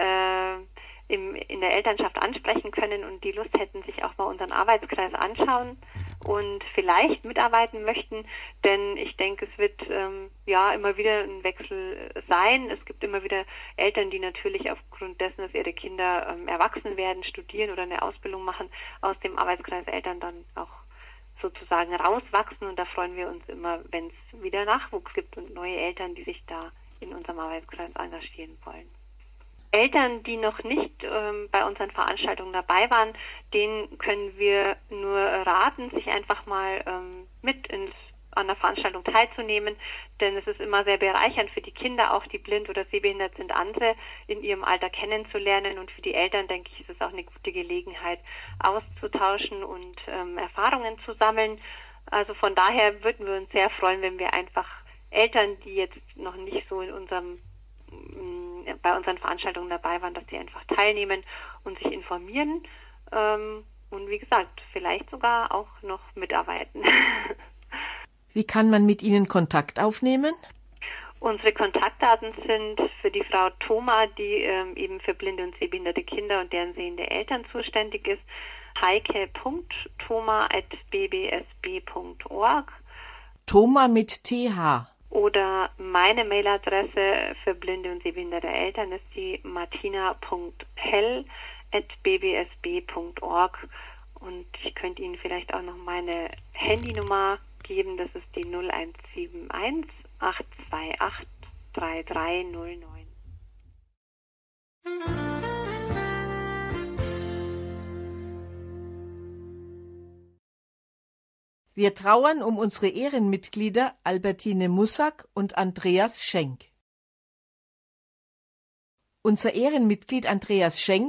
in der Elternschaft ansprechen können und die Lust hätten, sich auch mal unseren Arbeitskreis anschauen und vielleicht mitarbeiten möchten, denn ich denke, es wird immer wieder ein Wechsel sein. Es gibt immer wieder Eltern, die natürlich aufgrund dessen, dass ihre Kinder erwachsen werden, studieren oder eine Ausbildung machen, aus dem Arbeitskreis Eltern dann auch sozusagen rauswachsen und da freuen wir uns immer, wenn es wieder Nachwuchs gibt und neue Eltern, die sich da in unserem Arbeitskreis engagieren wollen. Eltern, die noch nicht bei unseren Veranstaltungen dabei waren, denen können wir nur raten, sich einfach mal an der Veranstaltung teilzunehmen, denn es ist immer sehr bereichernd für die Kinder, auch die blind oder sehbehindert sind, andere in ihrem Alter kennenzulernen und für die Eltern, denke ich, ist es auch eine gute Gelegenheit, auszutauschen und Erfahrungen zu sammeln. Also von daher würden wir uns sehr freuen, wenn wir einfach Eltern, die jetzt noch nicht so bei unseren Veranstaltungen dabei waren, dass die einfach teilnehmen und sich informieren und wie gesagt, vielleicht sogar auch noch mitarbeiten. Wie kann man mit Ihnen Kontakt aufnehmen? Unsere Kontaktdaten sind für die Frau Thoma, die eben für blinde und sehbehinderte Kinder und deren sehende Eltern zuständig ist, heike.thoma@bbsb.org. Thoma mit TH. Oder meine Mailadresse für blinde und sehbehinderte Eltern ist die martina.hell@bbsb.org. Und ich könnte Ihnen vielleicht auch noch meine Handynummer geben, das ist die 0171 828 3309. Wir trauern um unsere Ehrenmitglieder Albertine Mussack und Andreas Schenk. Unser Ehrenmitglied Andreas Schenk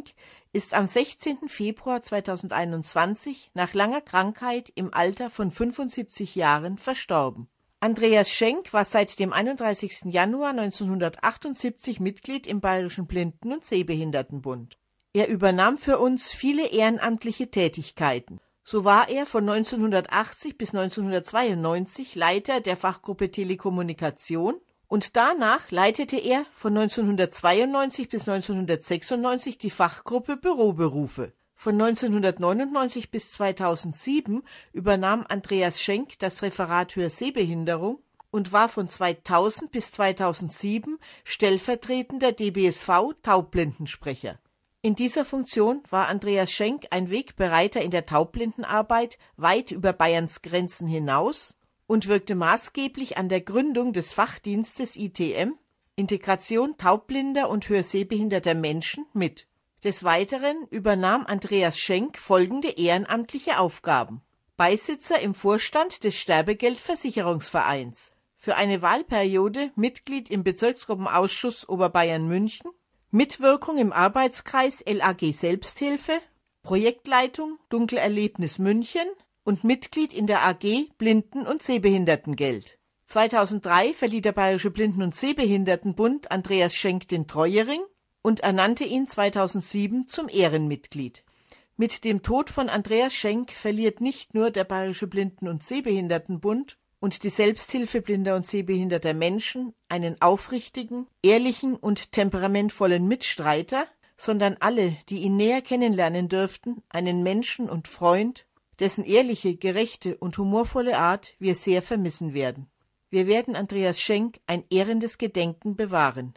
ist am 16. Februar 2021 nach langer Krankheit im Alter von 75 Jahren verstorben. Andreas Schenk war seit dem 31. Januar 1978 Mitglied im Bayerischen Blinden- und Sehbehindertenbund. Er übernahm für uns viele ehrenamtliche Tätigkeiten. So war er von 1980 bis 1992 Leiter der Fachgruppe Telekommunikation und danach leitete er von 1992 bis 1996 die Fachgruppe Büroberufe. Von 1999 bis 2007 übernahm Andreas Schenk das Referat Hörsehbehinderung und war von 2000 bis 2007 stellvertretender DBSV-Taubblindsprecher. In dieser Funktion war Andreas Schenk ein Wegbereiter in der Taubblindenarbeit weit über Bayerns Grenzen hinaus und wirkte maßgeblich an der Gründung des Fachdienstes ITM, Integration taubblinder und hörsehbehinderter Menschen, mit. Des Weiteren übernahm Andreas Schenk folgende ehrenamtliche Aufgaben: Beisitzer im Vorstand des Sterbegeldversicherungsvereins, für eine Wahlperiode Mitglied im Bezirksgruppenausschuss Oberbayern München, Mitwirkung im Arbeitskreis LAG Selbsthilfe, Projektleitung Dunkelerlebnis München und Mitglied in der AG Blinden- und Sehbehindertengeld. 2003 verlieh der Bayerische Blinden- und Sehbehindertenbund Andreas Schenk den Treuering und ernannte ihn 2007 zum Ehrenmitglied. Mit dem Tod von Andreas Schenk verliert nicht nur der Bayerische Blinden- und Sehbehindertenbund und die Selbsthilfe blinder und sehbehinderter Menschen einen aufrichtigen, ehrlichen und temperamentvollen Mitstreiter, sondern alle, die ihn näher kennenlernen dürften, einen Menschen und Freund, dessen ehrliche, gerechte und humorvolle Art wir sehr vermissen werden. Wir werden Andreas Schenk ein ehrendes Gedenken bewahren.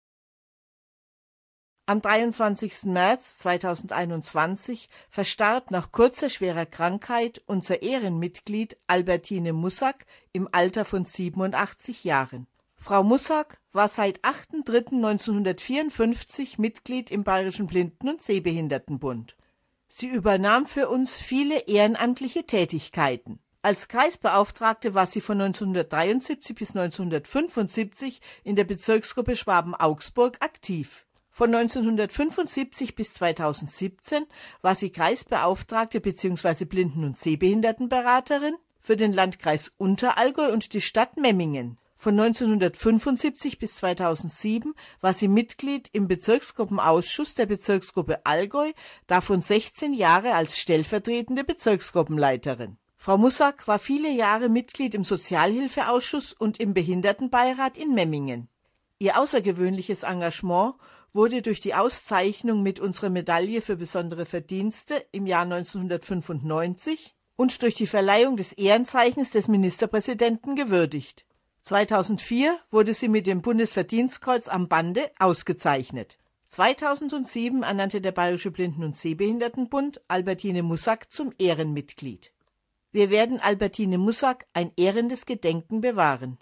Am 23. März 2021 verstarb nach kurzer schwerer Krankheit unser Ehrenmitglied Albertine Mussack im Alter von 87 Jahren. Frau Mussack war seit 8.3.1954 Mitglied im Bayerischen Blinden- und Sehbehindertenbund. Sie übernahm für uns viele ehrenamtliche Tätigkeiten. Als Kreisbeauftragte war sie von 1973 bis 1975 in der Bezirksgruppe Schwaben-Augsburg aktiv. Von 1975 bis 2017 war sie Kreisbeauftragte bzw. Blinden- und Sehbehindertenberaterin für den Landkreis Unterallgäu und die Stadt Memmingen. Von 1975 bis 2007 war sie Mitglied im Bezirksgruppenausschuss der Bezirksgruppe Allgäu, davon 16 Jahre als stellvertretende Bezirksgruppenleiterin. Frau Mussack war viele Jahre Mitglied im Sozialhilfeausschuss und im Behindertenbeirat in Memmingen. Ihr außergewöhnliches Engagement wurde durch die Auszeichnung mit unserer Medaille für besondere Verdienste im Jahr 1995 und durch die Verleihung des Ehrenzeichens des Ministerpräsidenten gewürdigt. 2004 wurde sie mit dem Bundesverdienstkreuz am Bande ausgezeichnet. 2007 ernannte der Bayerische Blinden- und Sehbehindertenbund Albertine Mussack zum Ehrenmitglied. Wir werden Albertine Mussack ein ehrendes Gedenken bewahren.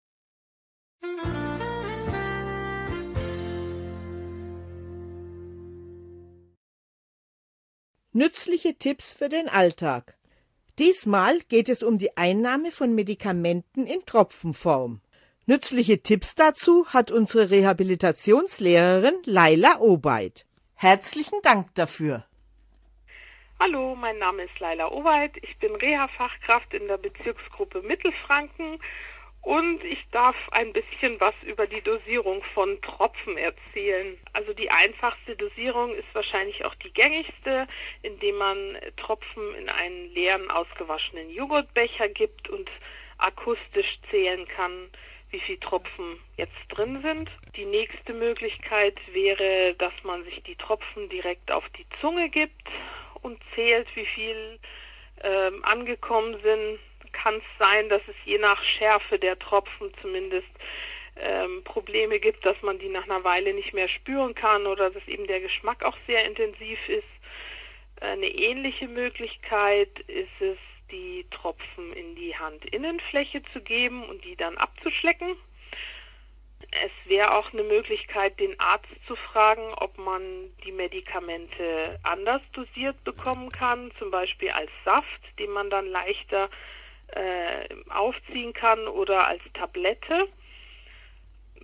Nützliche Tipps für den Alltag. Diesmal geht es um die Einnahme von Medikamenten in Tropfenform. Nützliche Tipps dazu hat unsere Rehabilitationslehrerin Laila Obeid. Herzlichen Dank dafür. Hallo, mein Name ist Laila Obeid. Ich bin Reha-Fachkraft in der Bezirksgruppe Mittelfranken und ich darf ein bisschen was über die Dosierung von Tropfen erzählen. Also die einfachste Dosierung ist wahrscheinlich auch die gängigste, indem man Tropfen in einen leeren, ausgewaschenen Joghurtbecher gibt und akustisch zählen kann, wie viele Tropfen jetzt drin sind. Die nächste Möglichkeit wäre, dass man sich die Tropfen direkt auf die Zunge gibt und zählt, wie viel angekommen sind. Kann es sein, dass es je nach Schärfe der Tropfen zumindest Probleme gibt, dass man die nach einer Weile nicht mehr spüren kann oder dass eben der Geschmack auch sehr intensiv ist. Eine ähnliche Möglichkeit ist es, die Tropfen in die Handinnenfläche zu geben und die dann abzuschlecken. Es wäre auch eine Möglichkeit, den Arzt zu fragen, ob man die Medikamente anders dosiert bekommen kann, zum Beispiel als Saft, den man dann leichter aufziehen kann oder als Tablette.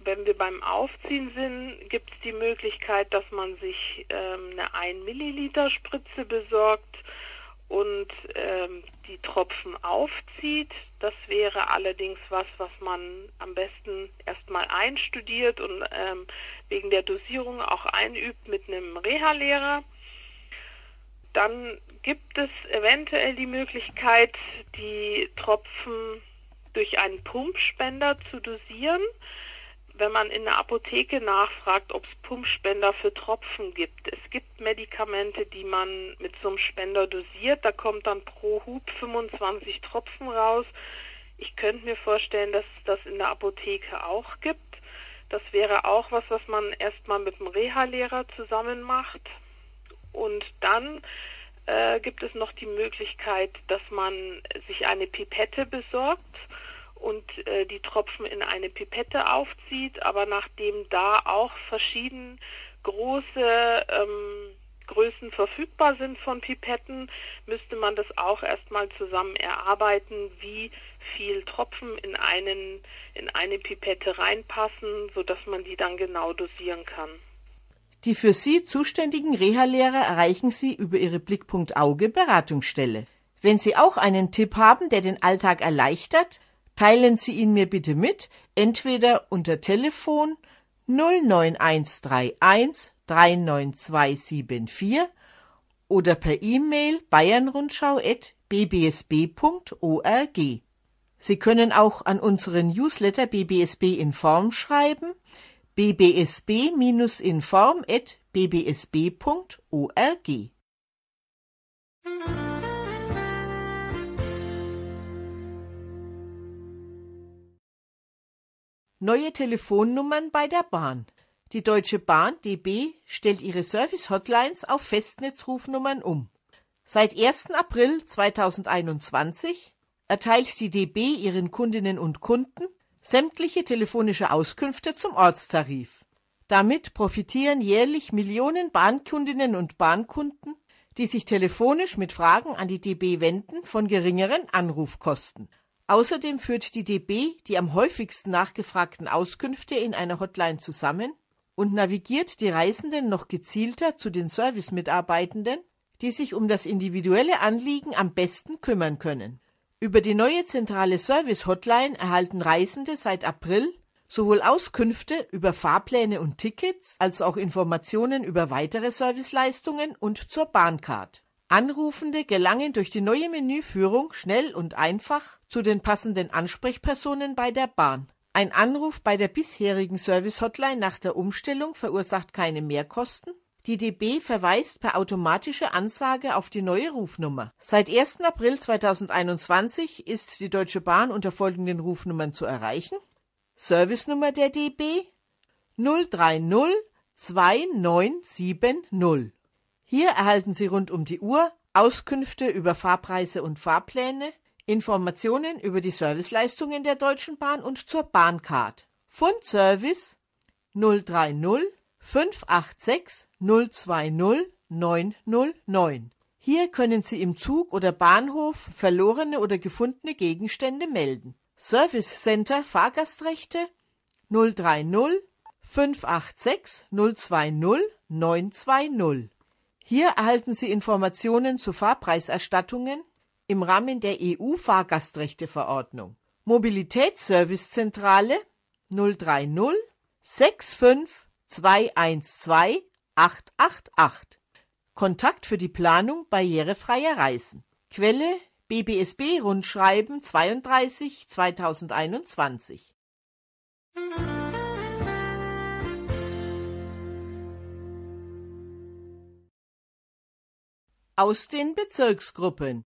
wenn wir beim Aufziehen sind, gibt es die Möglichkeit, dass man sich eine 1 Milliliter Spritze besorgt und die Tropfen aufzieht. Das wäre allerdings was man am besten erstmal einstudiert und wegen der Dosierung auch einübt mit einem Reha-Lehrer. Dann gibt es eventuell die Möglichkeit, die Tropfen durch einen Pumpspender zu dosieren. Wenn man in der Apotheke nachfragt, ob es Pumpspender für Tropfen gibt. Es gibt Medikamente, die man mit so einem Spender dosiert. Da kommt dann pro Hub 25 Tropfen raus. Ich könnte mir vorstellen, dass es das in der Apotheke auch gibt. Das wäre auch was man erstmal mit dem Reha-Lehrer zusammen macht. Und dann gibt es noch die Möglichkeit, dass man sich eine Pipette besorgt und die Tropfen in eine Pipette aufzieht, aber nachdem da auch verschieden große Größen verfügbar sind von Pipetten, müsste man das auch erstmal zusammen erarbeiten, wie viel Tropfen in eine Pipette reinpassen, sodass man die dann genau dosieren kann. Die für Sie zuständigen Reha-Lehrer erreichen Sie über Ihre Blickpunkt Auge Beratungsstelle. Wenn Sie auch einen Tipp haben, der den Alltag erleichtert, teilen Sie ihn mir bitte mit, entweder unter Telefon 09131 39274 oder per E-Mail bayernrundschau@bbsb.org. Sie können auch an unseren Newsletter BBSB Inform schreiben, bbsb-inform@bbsb.org. Neue Telefonnummern bei der Bahn. Die Deutsche Bahn DB stellt ihre Service-Hotlines auf Festnetzrufnummern um. Seit 1. April 2021 erteilt die DB ihren Kundinnen und Kunden sämtliche telefonische Auskünfte zum Ortstarif. Damit profitieren jährlich Millionen Bahnkundinnen und Bahnkunden, die sich telefonisch mit Fragen an die DB wenden, von geringeren Anrufkosten. Außerdem führt die DB die am häufigsten nachgefragten Auskünfte in einer Hotline zusammen und navigiert die Reisenden noch gezielter zu den Servicemitarbeitenden, die sich um das individuelle Anliegen am besten kümmern können. Über die neue zentrale Service-Hotline erhalten Reisende seit April sowohl Auskünfte über Fahrpläne und Tickets als auch Informationen über weitere Serviceleistungen und zur Bahncard. Anrufende gelangen durch die neue Menüführung schnell und einfach zu den passenden Ansprechpersonen bei der Bahn. Ein Anruf bei der bisherigen Service-Hotline nach der Umstellung verursacht keine Mehrkosten. Die DB verweist per automatische Ansage auf die neue Rufnummer. Seit 1. April 2021 ist die Deutsche Bahn unter folgenden Rufnummern zu erreichen. Servicenummer der DB 030 2970. Hier erhalten Sie rund um die Uhr Auskünfte über Fahrpreise und Fahrpläne, Informationen über die Serviceleistungen der Deutschen Bahn und zur Bahncard. Fundservice 030 586 020 909. Hier können Sie im Zug oder Bahnhof verlorene oder gefundene Gegenstände melden. Service Center Fahrgastrechte 030 586 020 920. Hier erhalten Sie Informationen zu Fahrpreiserstattungen im Rahmen der EU-Fahrgastrechteverordnung. Mobilitätsservicezentrale 030 65 212 888. Kontakt für die Planung barrierefreier Reisen. Quelle BBSB Rundschreiben 32 2021. Aus den Bezirksgruppen.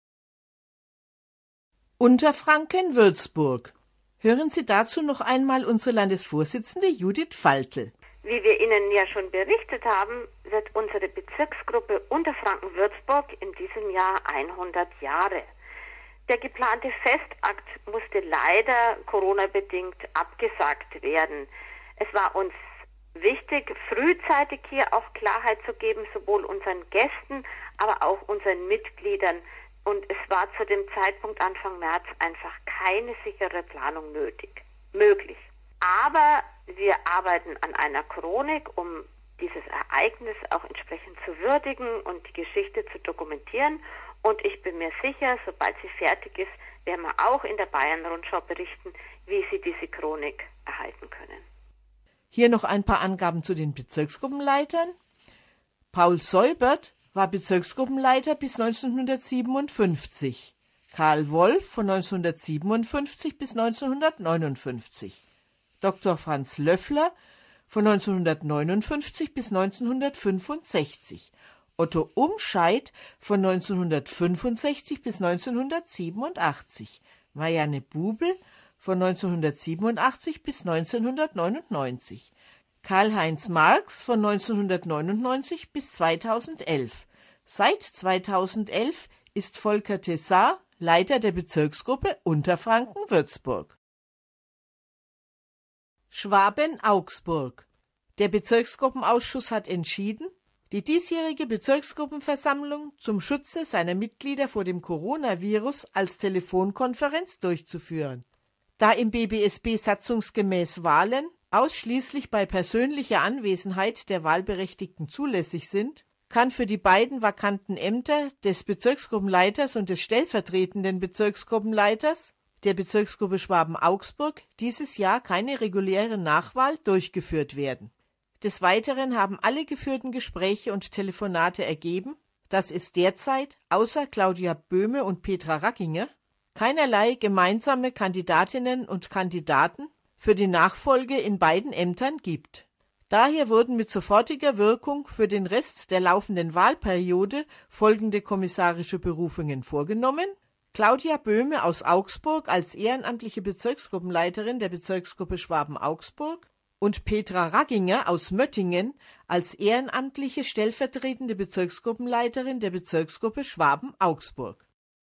Unterfranken-Würzburg. Hören Sie dazu noch einmal unsere Landesvorsitzende Judith Faltel. Wie wir Ihnen ja schon berichtet haben, wird unsere Bezirksgruppe Unterfranken-Würzburg in diesem Jahr 100 Jahre. Der geplante Festakt musste leider Corona-bedingt abgesagt werden. Es war uns wichtig, frühzeitig hier auch Klarheit zu geben, sowohl unseren Gästen, aber auch unseren Mitgliedern. Und es war zu dem Zeitpunkt Anfang März einfach keine sichere Planung möglich. Aber Wir arbeiten an einer Chronik, um dieses Ereignis auch entsprechend zu würdigen und die Geschichte zu dokumentieren. Und ich bin mir sicher, sobald sie fertig ist, werden wir auch in der Bayern-Rundschau berichten, wie Sie diese Chronik erhalten können. Hier noch ein paar Angaben zu den Bezirksgruppenleitern. Paul Seubert war Bezirksgruppenleiter bis 1957. Karl Wolf von 1957 bis 1959. Dr. Franz Löffler von 1959 bis 1965. Otto Umscheid von 1965 bis 1987. Marianne Bubel von 1987 bis 1999. Karl-Heinz Marx von 1999 bis 2011. Seit 2011 ist Volker Tessar Leiter der Bezirksgruppe Unterfranken-Würzburg. Schwaben-Augsburg. Der Bezirksgruppenausschuss hat entschieden, die diesjährige Bezirksgruppenversammlung zum Schutze seiner Mitglieder vor dem Coronavirus als Telefonkonferenz durchzuführen. Da im BBSB satzungsgemäß Wahlen ausschließlich bei persönlicher Anwesenheit der Wahlberechtigten zulässig sind, kann für die beiden vakanten Ämter des Bezirksgruppenleiters und des stellvertretenden Bezirksgruppenleiters der Bezirksgruppe Schwaben-Augsburg dieses Jahr keine reguläre Nachwahl durchgeführt werden. Des Weiteren haben alle geführten Gespräche und Telefonate ergeben, dass es derzeit außer Claudia Böhme und Petra Rackinger keinerlei gemeinsame Kandidatinnen und Kandidaten für die Nachfolge in beiden Ämtern gibt. Daher wurden mit sofortiger Wirkung für den Rest der laufenden Wahlperiode folgende kommissarische Berufungen vorgenommen: Claudia Böhme aus Augsburg als ehrenamtliche Bezirksgruppenleiterin der Bezirksgruppe Schwaben-Augsburg und Petra Rackinger aus Möttingen als ehrenamtliche stellvertretende Bezirksgruppenleiterin der Bezirksgruppe Schwaben-Augsburg.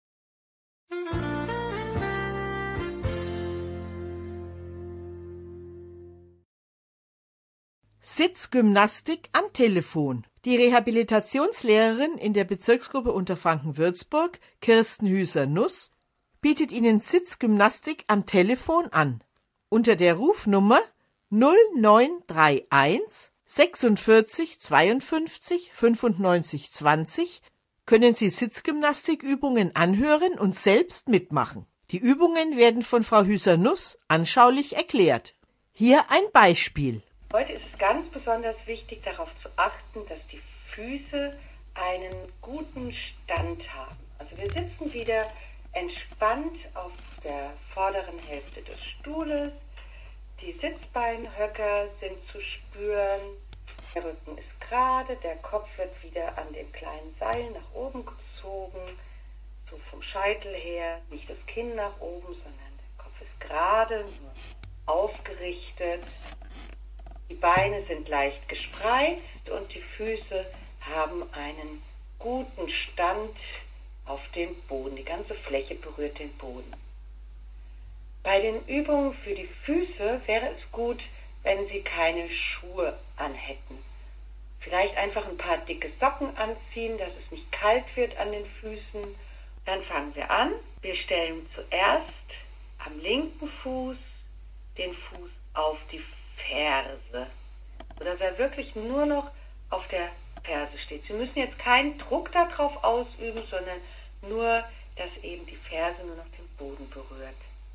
Sitzgymnastik am Telefon. Die Rehabilitationslehrerin in der Bezirksgruppe Unterfranken-Würzburg, Kirsten Hüser-Nuss, bietet Ihnen Sitzgymnastik am Telefon an. Unter der Rufnummer 0931 46 52 95 20 können Sie Sitzgymnastikübungen anhören und selbst mitmachen. Die Übungen werden von Frau Hüser-Nuss anschaulich erklärt. Hier ein Beispiel. Heute ist es ganz besonders wichtig, darauf zu achten, dass die Füße einen guten Stand haben. Also wir sitzen wieder entspannt auf der vorderen Hälfte des Stuhles. Die Sitzbeinhöcker sind zu spüren. Der Rücken ist gerade, der Kopf wird wieder an dem kleinen Seil nach oben gezogen, so vom Scheitel her, nicht das Kinn nach oben, sondern der Kopf ist gerade, nur aufgerichtet. Die Beine sind leicht gespreizt und die Füße haben einen guten Stand auf dem Boden. Die ganze Fläche berührt den Boden. Bei den Übungen für die Füße wäre es gut, wenn Sie keine Schuhe anhätten. Vielleicht einfach ein paar dicke Socken anziehen, dass es nicht kalt wird an den Füßen. Dann fangen wir an. Wir stellen zuerst am linken Fuß den Fuß auf die Ferse, sodass er wirklich nur noch auf der Ferse steht. Sie müssen jetzt keinen Druck darauf ausüben, sondern nur, dass eben die Ferse nur noch den Boden berührt.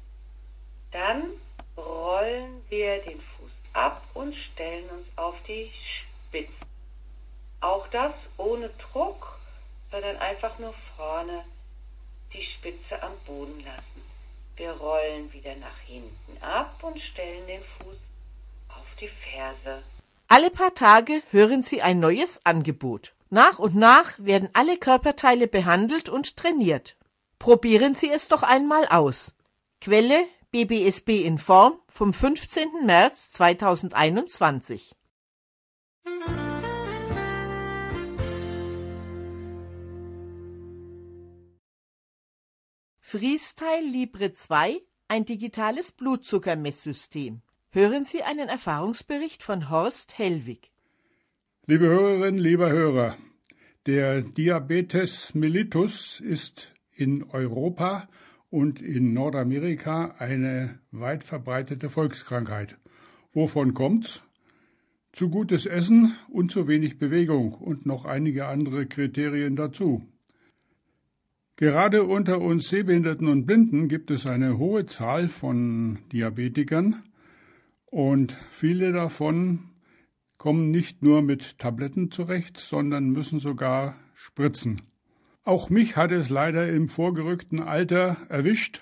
Dann rollen wir den Fuß ab und stellen uns auf die Spitze. Auch das ohne Druck, sondern einfach nur vorne die Spitze am Boden lassen. Wir rollen wieder nach hinten ab und stellen den Fuß auf die Ferse. Alle paar Tage hören Sie ein neues Angebot. Nach und nach werden alle Körperteile behandelt und trainiert. Probieren Sie es doch einmal aus. Quelle BBSB Inform vom 15. März 2021. Freestyle Libre 2, ein digitales Blutzuckermesssystem. Hören Sie einen Erfahrungsbericht von Horst Hellwig. Liebe Hörerinnen, lieber Hörer, der Diabetes mellitus ist in Europa und in Nordamerika eine weit verbreitete Volkskrankheit. Wovon kommt's? Zu gutes Essen und zu wenig Bewegung und noch einige andere Kriterien dazu. Gerade unter uns Sehbehinderten und Blinden gibt es eine hohe Zahl von Diabetikern und viele davon kommen nicht nur mit Tabletten zurecht, sondern müssen sogar spritzen. Auch mich hat es leider im vorgerückten Alter erwischt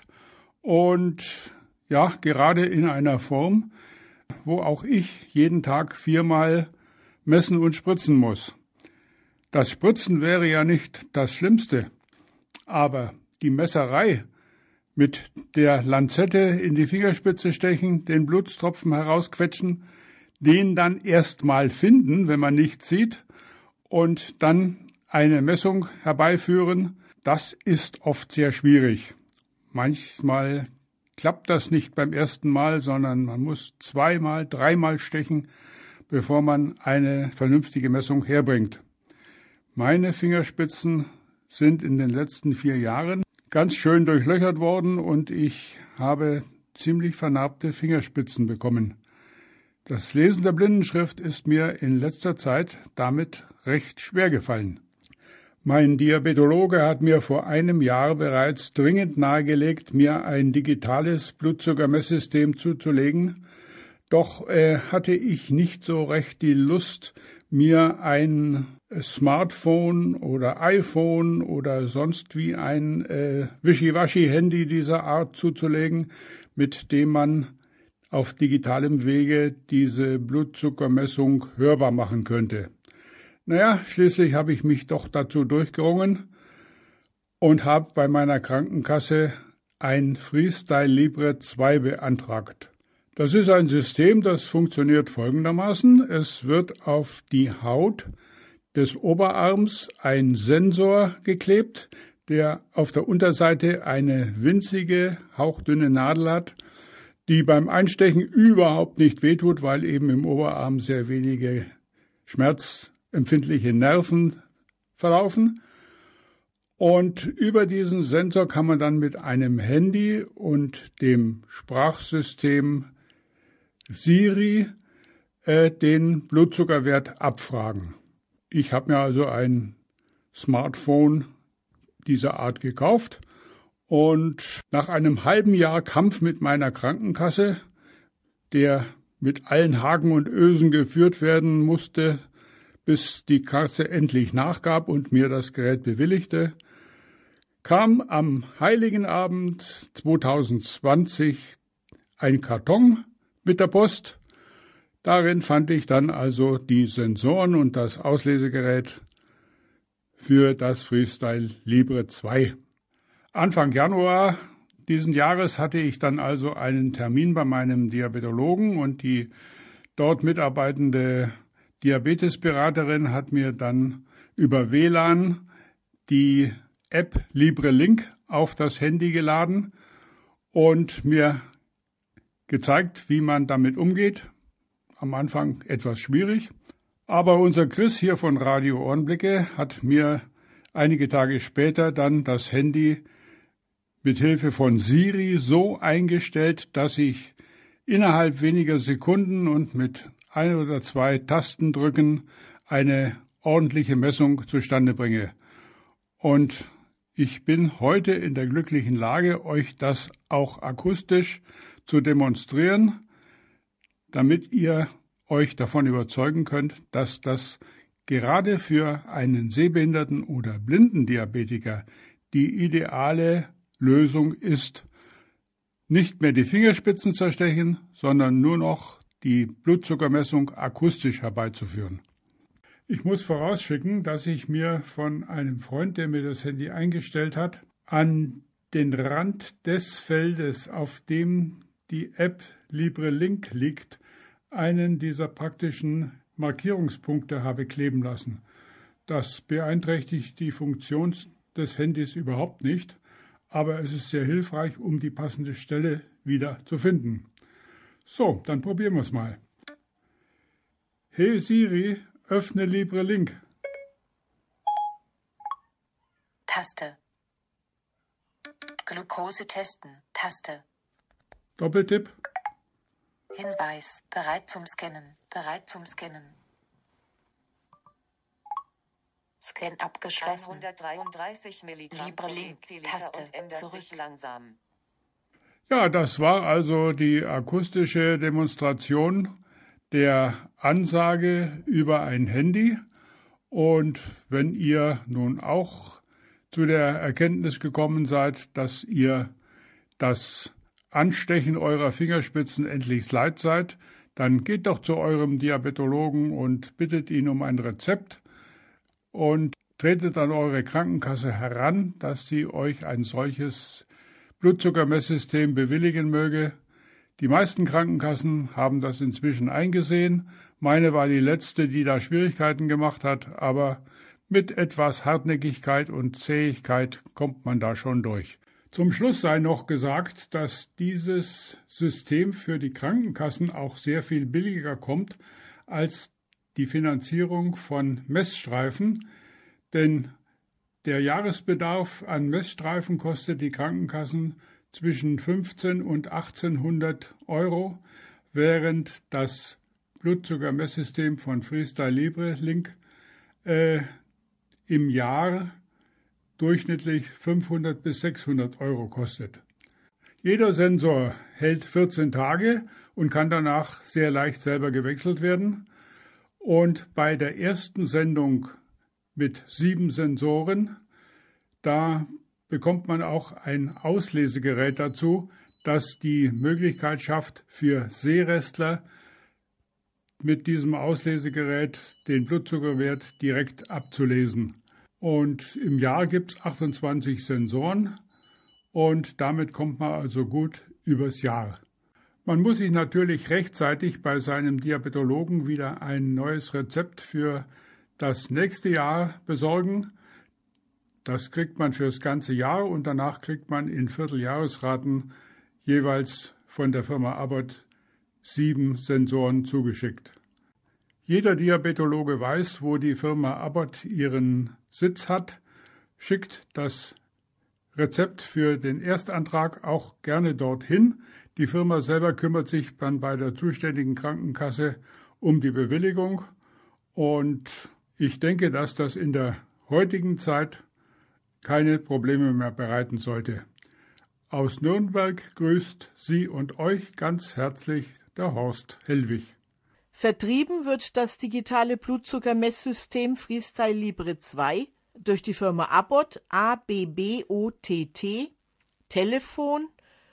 und ja, gerade in einer Form, wo auch ich jeden Tag 4-mal messen und spritzen muss. Das Spritzen wäre ja nicht das Schlimmste, aber die Messerei mit der Lanzette in die Fingerspitze stechen, den Blutstropfen herausquetschen, den dann erstmal finden, wenn man nichts sieht, und dann eine Messung herbeiführen, das ist oft sehr schwierig. Manchmal klappt das nicht beim ersten Mal, sondern man muss 2-mal, 3-mal stechen, bevor man eine vernünftige Messung herbringt. Meine Fingerspitzen sind in den letzten 4 Jahren ganz schön durchlöchert worden und ich habe ziemlich vernarbte Fingerspitzen bekommen. Das Lesen der Blindenschrift ist mir in letzter Zeit damit recht schwer gefallen. Mein Diabetologe hat mir vor einem Jahr bereits dringend nahegelegt, mir ein digitales Blutzuckermesssystem zuzulegen. Doch hatte ich nicht so recht die Lust, mir ein Smartphone oder iPhone oder sonst wie ein Wischiwaschi-Handy dieser Art zuzulegen, mit dem man auf digitalem Wege diese Blutzuckermessung hörbar machen könnte. Naja, schließlich habe ich mich doch dazu durchgerungen und habe bei meiner Krankenkasse ein Freestyle Libre 2 beantragt. Das ist ein System, das funktioniert folgendermaßen. Es wird auf die Haut des Oberarms ein Sensor geklebt, der auf der Unterseite eine winzige, hauchdünne Nadel hat, die beim Einstechen überhaupt nicht wehtut, weil eben im Oberarm sehr wenige schmerzempfindliche Nerven verlaufen. Und über diesen Sensor kann man dann mit einem Handy und dem Sprachsystem Siri den Blutzuckerwert abfragen. Ich habe mir also ein Smartphone dieser Art gekauft und nach einem halben Jahr Kampf mit meiner Krankenkasse, der mit allen Haken und Ösen geführt werden musste, bis die Kasse endlich nachgab und mir das Gerät bewilligte, kam am Heiligen Abend 2020 ein Karton mit der Post. Darin fand ich dann also die Sensoren und das Auslesegerät für das Freestyle Libre 2. Anfang Januar diesen Jahres hatte ich dann also einen Termin bei meinem Diabetologen und die dort mitarbeitende Diabetesberaterin hat mir dann über WLAN die App Libre Link auf das Handy geladen und mir gezeigt, wie man damit umgeht. Am Anfang etwas schwierig, aber unser Chris hier von Radio Ohrenblicke hat mir einige Tage später dann das Handy mit Hilfe von Siri so eingestellt, dass ich innerhalb weniger Sekunden und mit 1 oder 2 Tastendrücken eine ordentliche Messung zustande bringe. Und ich bin heute in der glücklichen Lage, euch das auch akustisch zu demonstrieren, damit ihr euch davon überzeugen könnt, dass das gerade für einen sehbehinderten oder blinden Diabetiker die ideale Lösung ist, nicht mehr die Fingerspitzen zerstechen, sondern nur noch die Blutzuckermessung akustisch herbeizuführen. Ich muss vorausschicken, dass ich mir von einem Freund, der mir das Handy eingestellt hat, an den Rand des Feldes, auf dem die App Libre Link liegt, einen dieser praktischen Markierungspunkte habe kleben lassen. Das beeinträchtigt die Funktion des Handys überhaupt nicht, aber es ist sehr hilfreich, um die passende Stelle wieder zu finden. So, dann probieren wir es mal. Hey Siri, öffne Libre Link. Taste. Glucose testen. Taste. Doppeltipp. Hinweis, bereit zum Scannen, bereit zum Scannen. Scan abgeschlossen. 133 Milligramm Libre Link, Taste, und ändert zurück. sich langsam. Ja, das war also die akustische Demonstration der Ansage über ein Handy. Und wenn ihr nun auch zu der Erkenntnis gekommen seid, dass ihr das Anstechen eurer Fingerspitzen endlich leid seid, dann geht doch zu eurem Diabetologen und bittet ihn um ein Rezept und tretet an eure Krankenkasse heran, dass sie euch ein solches Blutzuckermesssystem bewilligen möge. Die meisten Krankenkassen haben das inzwischen eingesehen. Meine war die letzte, die da Schwierigkeiten gemacht hat, aber mit etwas Hartnäckigkeit und Zähigkeit kommt man da schon durch. Zum Schluss sei noch gesagt, dass dieses System für die Krankenkassen auch sehr viel billiger kommt als die Finanzierung von Messstreifen, denn der Jahresbedarf an Messstreifen kostet die Krankenkassen zwischen 15 und 1800 €, während das Blutzuckermesssystem von Freestyle Libre Link im Jahr durchschnittlich 500 bis 600 € kostet. Jeder Sensor hält 14 Tage und kann danach sehr leicht selber gewechselt werden. Und bei der ersten Sendung mit 7 Sensoren, da bekommt man auch ein Auslesegerät dazu, das die Möglichkeit schafft, für Sehrestler mit diesem Auslesegerät den Blutzuckerwert direkt abzulesen. Und im Jahr gibt es 28 Sensoren und damit kommt man also gut übers Jahr. Man muss sich natürlich rechtzeitig bei seinem Diabetologen wieder ein neues Rezept für das nächste Jahr besorgen. Das kriegt man fürs ganze Jahr und danach kriegt man in Vierteljahresraten jeweils von der Firma Abbott 7 Sensoren zugeschickt. Jeder Diabetologe weiß, wo die Firma Abbott ihren Sitz hat, schickt das Rezept für den Erstantrag auch gerne dorthin. Die Firma selber kümmert sich dann bei der zuständigen Krankenkasse um die Bewilligung und ich denke, dass das in der heutigen Zeit keine Probleme mehr bereiten sollte. Aus Nürnberg grüßt Sie und euch ganz herzlich der Horst Hellwig. Vertrieben wird das digitale Blutzuckermesssystem Freestyle Libre 2 durch die Firma Abbott, ABBOTT, Telefon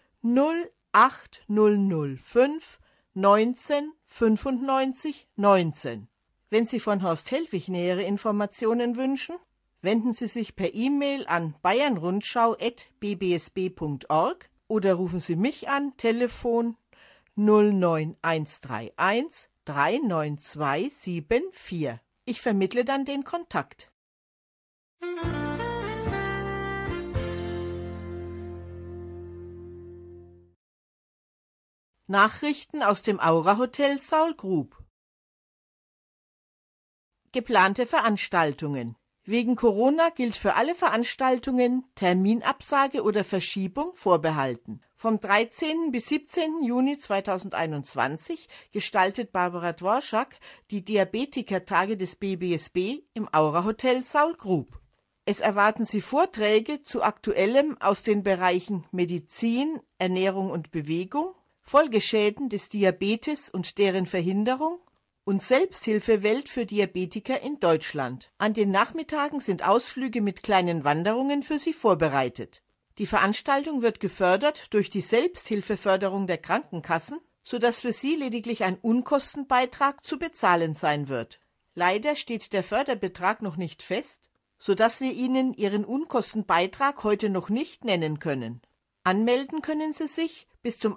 08005 19 95 19. Wenn Sie von Horst Hellwig nähere Informationen wünschen, wenden Sie sich per E-Mail an bayernrundschau@bbsb.org oder rufen Sie mich an, Telefon 09131 39274. Ich vermittle dann den Kontakt. Nachrichten aus dem Aura Hotel Saul Group. Geplante Veranstaltungen. Wegen Corona gilt für alle Veranstaltungen Terminabsage oder Verschiebung vorbehalten. Vom 13. bis 17. Juni 2021 gestaltet Barbara Dworschak die Diabetikertage des BBSB im Aura Hotel Saul Group. Es erwarten Sie Vorträge zu Aktuellem aus den Bereichen Medizin, Ernährung und Bewegung, Folgeschäden des Diabetes und deren Verhinderung und Selbsthilfewelt für Diabetiker in Deutschland. An den Nachmittagen sind Ausflüge mit kleinen Wanderungen für Sie vorbereitet. Die Veranstaltung wird gefördert durch die Selbsthilfeförderung der Krankenkassen, sodass für Sie lediglich ein Unkostenbeitrag zu bezahlen sein wird. Leider steht der Förderbetrag noch nicht fest, sodass wir Ihnen Ihren Unkostenbeitrag heute noch nicht nennen können. Anmelden können Sie sich bis zum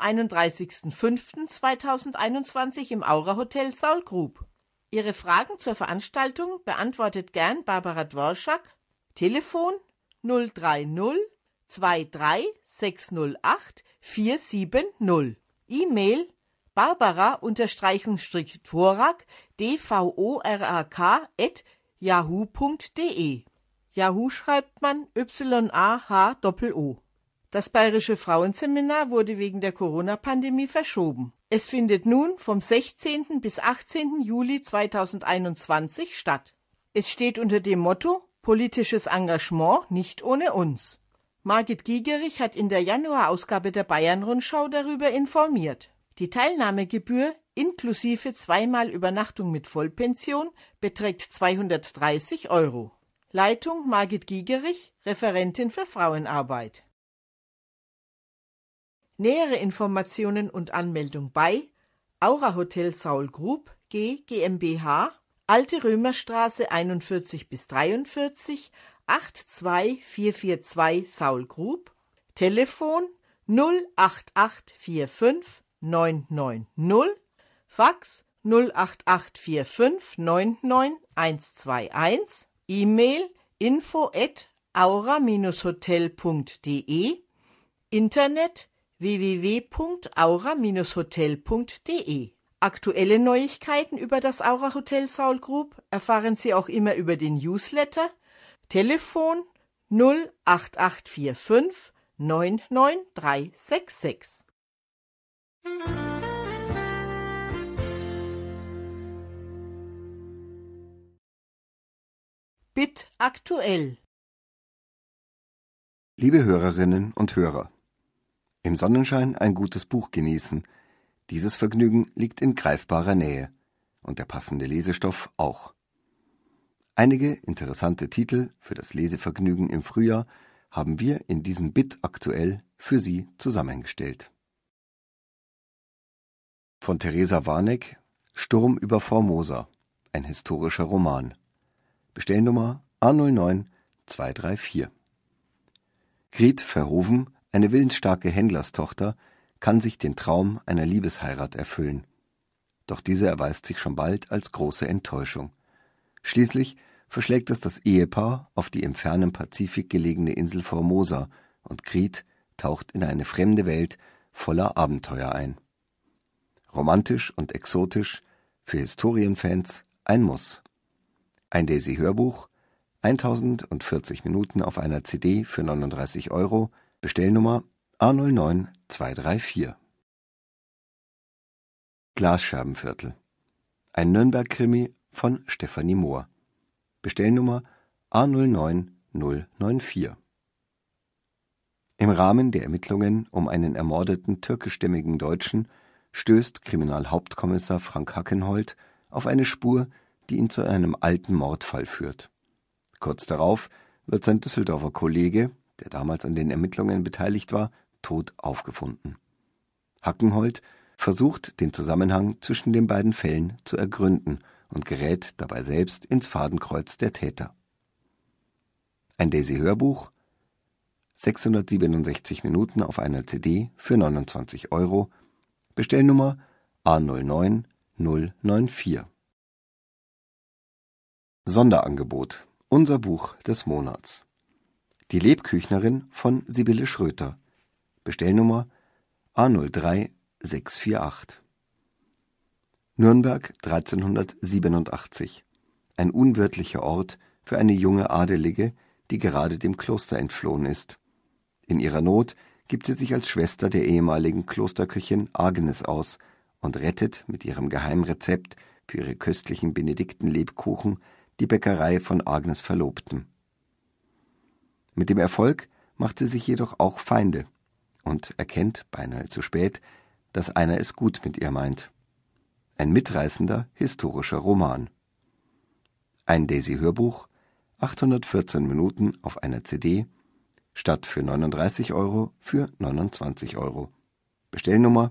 31.05.2021 im Aura Hotel Saul Group. Ihre Fragen zur Veranstaltung beantwortet gern Barbara Dworschak. Telefon 030 23 608 470. E-Mail barbara_dvorak dvorak@yahoo.de. Yahoo schreibt man YAHOO. Das Bayerische Frauenseminar wurde wegen der Corona-Pandemie verschoben. Es findet nun vom 16. bis 18. Juli 2021 statt. Es steht unter dem Motto Politisches Engagement nicht ohne uns. Margit Giegerich hat in der Januarausgabe der Bayern-Rundschau darüber informiert. Die Teilnahmegebühr inklusive 2-mal Übernachtung mit Vollpension beträgt 230 €. Leitung Margit Giegerich, Referentin für Frauenarbeit. Nähere Informationen und Anmeldung bei Aura Hotel Saul Group G GmbH, Alte Römerstraße 41 bis 43, 82442 Saul Group, Telefon 08845 990, Fax 08845 99121, E-Mail info@aura-hotel.de, Internet www.aura-hotel.de. Aktuelle Neuigkeiten über das Aura Hotel Saul Group erfahren Sie auch immer über den Newsletter. Telefon 08845 99366. BIT aktuell. Liebe Hörerinnen und Hörer, im Sonnenschein ein gutes Buch genießen. Dieses Vergnügen liegt in greifbarer Nähe und der passende Lesestoff auch. Einige interessante Titel für das Lesevergnügen im Frühjahr haben wir in diesem BIT aktuell für Sie zusammengestellt. Von Theresa Warneck, Sturm über Formosa, ein historischer Roman. Bestellnummer A09234. Griet Verhoeven, eine willensstarke Händlerstochter, kann sich den Traum einer Liebesheirat erfüllen. Doch diese erweist sich schon bald als große Enttäuschung. Schließlich verschlägt es das Ehepaar auf die im fernen Pazifik gelegene Insel Formosa und Griet taucht in eine fremde Welt voller Abenteuer ein. Romantisch und exotisch, für Historienfans ein Muss. Ein Daisy-Hörbuch, 1040 Minuten auf einer CD für 39 €, Bestellnummer A09234. Glasscherbenviertel. Ein Nürnberg-Krimi von Stefanie Mohr. Bestellnummer A09094. Im Rahmen der Ermittlungen um einen ermordeten türkischstämmigen Deutschen stößt Kriminalhauptkommissar Frank Hackenholt auf eine Spur, die ihn zu einem alten Mordfall führt. Kurz darauf wird sein Düsseldorfer Kollege, der damals an den Ermittlungen beteiligt war, tot aufgefunden. Hackenholt versucht, den Zusammenhang zwischen den beiden Fällen zu ergründen und gerät dabei selbst ins Fadenkreuz der Täter. Ein Daisy-Hörbuch, 667 Minuten auf einer CD für 29 €, Bestellnummer A09094. Sonderangebot, unser Buch des Monats. Die Lebküchnerin von Sibylle Schröter. Bestellnummer A03648. Nürnberg 1387. Ein unwirtlicher Ort für eine junge Adelige, die gerade dem Kloster entflohen ist. In ihrer Not gibt sie sich als Schwester der ehemaligen Klosterköchin Agnes aus und rettet mit ihrem Geheimrezept für ihre köstlichen Benediktenlebkuchen die Bäckerei von Agnes Verlobten. Mit dem Erfolg macht sie sich jedoch auch Feinde und erkennt beinahe zu spät, dass einer es gut mit ihr meint. Ein mitreißender historischer Roman. Ein Daisy-Hörbuch, 814 Minuten auf einer CD, statt für 39 € für 29 €. Bestellnummer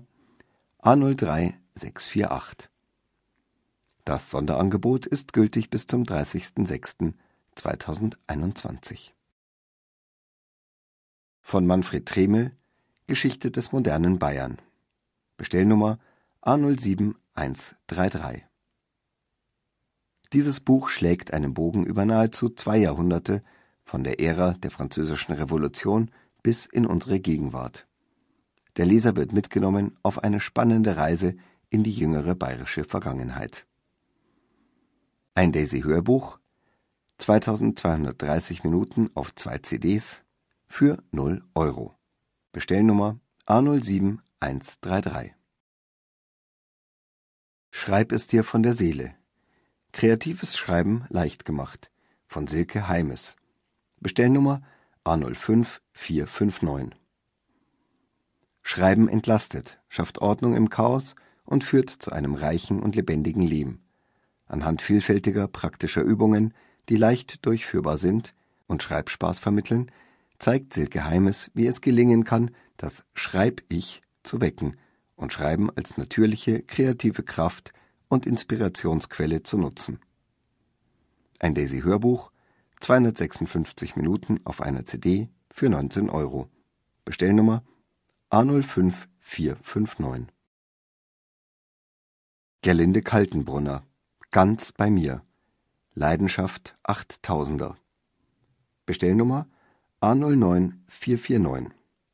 A03648. Das Sonderangebot ist gültig bis zum 30.06.2021. Von Manfred Tremel, Geschichte des modernen Bayern. Bestellnummer A07133. Dieses Buch schlägt einen Bogen über nahezu 2 Jahrhunderte, von der Ära der Französischen Revolution bis in unsere Gegenwart. Der Leser wird mitgenommen auf eine spannende Reise in die jüngere bayerische Vergangenheit. Ein Daisy-Hörbuch, 2230 Minuten auf 2 CDs für 0 €. Bestellnummer A07133. Schreib es dir von der Seele. Kreatives Schreiben leicht gemacht von Silke Heimes. Bestellnummer A05459. Schreiben entlastet, schafft Ordnung im Chaos und führt zu einem reichen und lebendigen Leben. Anhand vielfältiger praktischer Übungen, die leicht durchführbar sind und Schreibspaß vermitteln, zeigt Silke Heimes, wie es gelingen kann, das Schreib-Ich zu wecken und Schreiben als natürliche, kreative Kraft und Inspirationsquelle zu nutzen. Ein Daisy-Hörbuch, 256 Minuten auf einer CD für 19 €. Bestellnummer A05459. Gerlinde Kaltenbrunner, ganz bei mir. Leidenschaft 8000er. Bestellnummer A09449.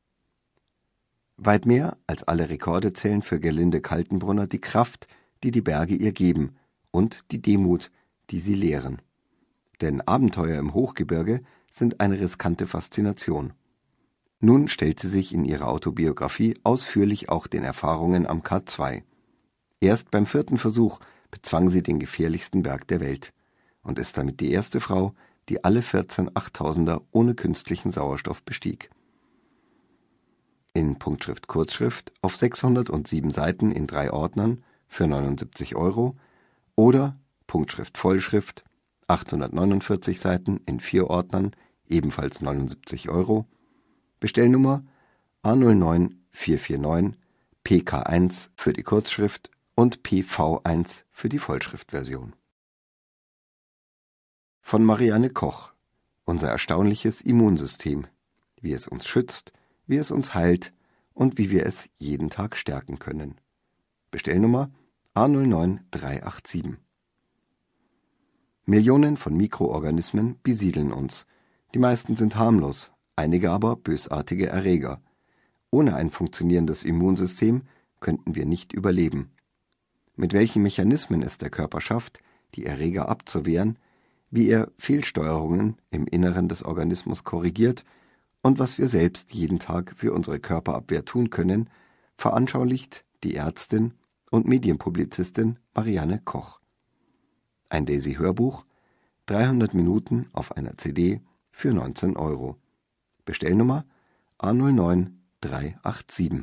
Weit mehr als alle Rekorde zählen für Gerlinde Kaltenbrunner die Kraft, die die Berge ihr geben, und die Demut, die sie lehren. Denn Abenteuer im Hochgebirge sind eine riskante Faszination. Nun stellt sie sich in ihrer Autobiografie ausführlich auch den Erfahrungen am K2. Erst beim 4. Versuch bezwang sie den gefährlichsten Berg der Welt und ist damit die erste Frau, die alle 14 8000er ohne künstlichen Sauerstoff bestieg. In Punktschrift Kurzschrift auf 607 Seiten in 3 Ordnern für 79 € oder Punktschrift Vollschrift 849 Seiten in 4 Ordnern, ebenfalls 79 €. Bestellnummer A09449, PK1 für die Kurzschrift und PV1 für die Vollschriftversion. Von Marianne Koch, unser erstaunliches Immunsystem, wie es uns schützt, wie es uns heilt und wie wir es jeden Tag stärken können. Bestellnummer A09387. Millionen von Mikroorganismen besiedeln uns. Die meisten sind harmlos, einige aber bösartige Erreger. Ohne ein funktionierendes Immunsystem könnten wir nicht überleben. Mit welchen Mechanismen es der Körper schafft, die Erreger abzuwehren, wie er Fehlsteuerungen im Inneren des Organismus korrigiert und was wir selbst jeden Tag für unsere Körperabwehr tun können, veranschaulicht die Ärztin und Medienpublizistin Marianne Koch. Ein Daisy-Hörbuch, 300 Minuten auf einer CD für 19 €. Bestellnummer A09387.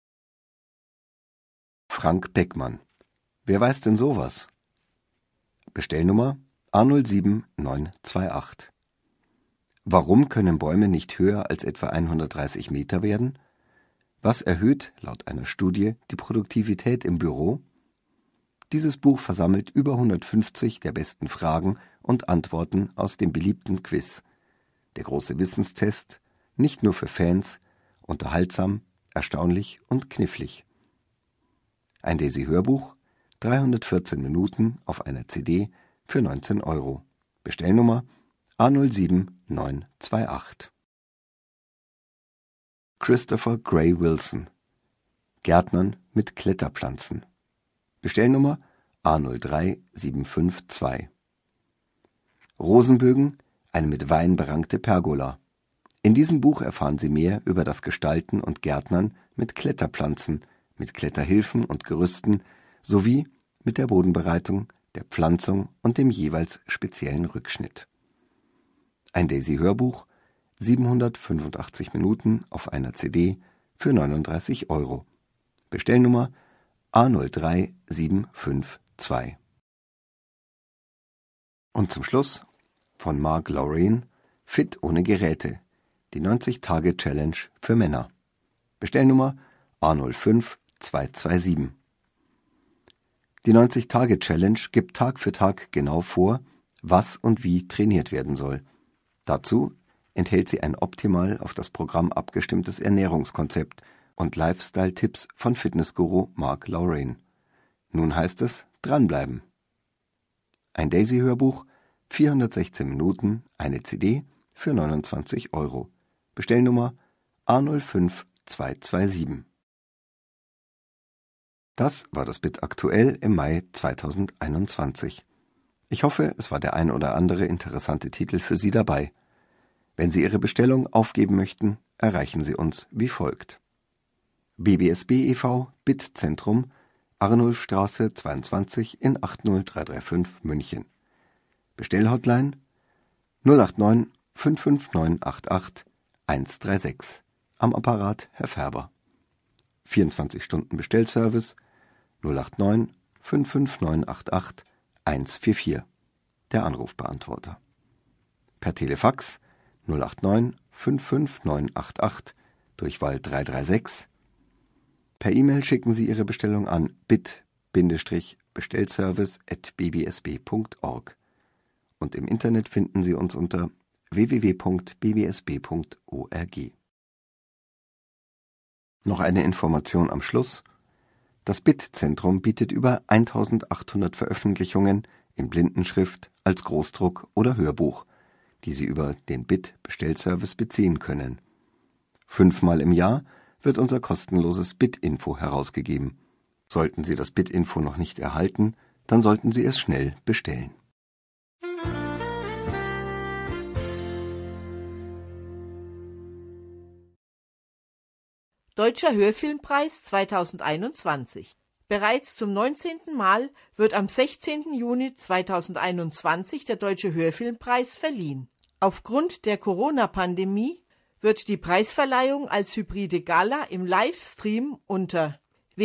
Frank Beckmann. Wer weiß denn sowas? Bestellnummer A07928. Warum können Bäume nicht höher als etwa 130 Meter werden? Was erhöht laut einer Studie die Produktivität im Büro? Dieses Buch versammelt über 150 der besten Fragen und Antworten aus dem beliebten Quiz. Der große Wissenstest, nicht nur für Fans, unterhaltsam, erstaunlich und knifflig. Ein Daisy-Hörbuch, 314 Minuten auf einer CD für 19 €. Bestellnummer A07928. Christopher Gray Wilson. Gärtnern mit Kletterpflanzen. Bestellnummer A03752. Rosenbögen, eine mit Wein berankte Pergola. In diesem Buch erfahren Sie mehr über das Gestalten und Gärtnern mit Kletterpflanzen, mit Kletterhilfen und Gerüsten sowie mit der Bodenbereitung, der Pflanzung und dem jeweils speziellen Rückschnitt. Ein Daisy-Hörbuch, 785 Minuten auf einer CD für 39 €. Bestellnummer A03752. Und zum Schluss von Mark Lorraine, Fit ohne Geräte, die 90-Tage-Challenge für Männer. Bestellnummer A05227. Die 90-Tage-Challenge gibt Tag für Tag genau vor, was und wie trainiert werden soll. Dazu enthält sie ein optimal auf das Programm abgestimmtes Ernährungskonzept und Lifestyle-Tipps von Fitnessguru Mark Lorraine. Nun heißt es dranbleiben. Ein Daisy-Hörbuch, 416 Minuten, eine CD für 29 €. Bestellnummer A05227. Das war das Bit aktuell im Mai 2021. Ich hoffe, es war der ein oder andere interessante Titel für Sie dabei. Wenn Sie Ihre Bestellung aufgeben möchten, erreichen Sie uns wie folgt: BBSB e.V. Bitzentrum, Arnulfstraße 22 in 80335 München. Bestellhotline 089 55988 136. Am Apparat Herr Färber. 24 Stunden Bestellservice 089 55988 144. Der Anrufbeantworter. Per Telefax 089 55988 Durchwahl 336. Per E-Mail schicken Sie Ihre Bestellung an bit-bestellservice@bbsb.org. Und im Internet finden Sie uns unter www.bbsb.org. Noch eine Information am Schluss. Das BIT-Zentrum bietet über 1800 Veröffentlichungen in Blindenschrift, als Großdruck oder Hörbuch, die Sie über den BIT-Bestellservice beziehen können. 5-mal im Jahr wird unser kostenloses BIT-Info herausgegeben. Sollten Sie das BIT-Info noch nicht erhalten, dann sollten Sie es schnell bestellen. Deutscher Hörfilmpreis 2021. Bereits zum 19. Mal wird am 16. Juni 2021 der Deutsche Hörfilmpreis verliehen. Aufgrund der Corona-Pandemie wird die Preisverleihung als hybride Gala im Livestream unter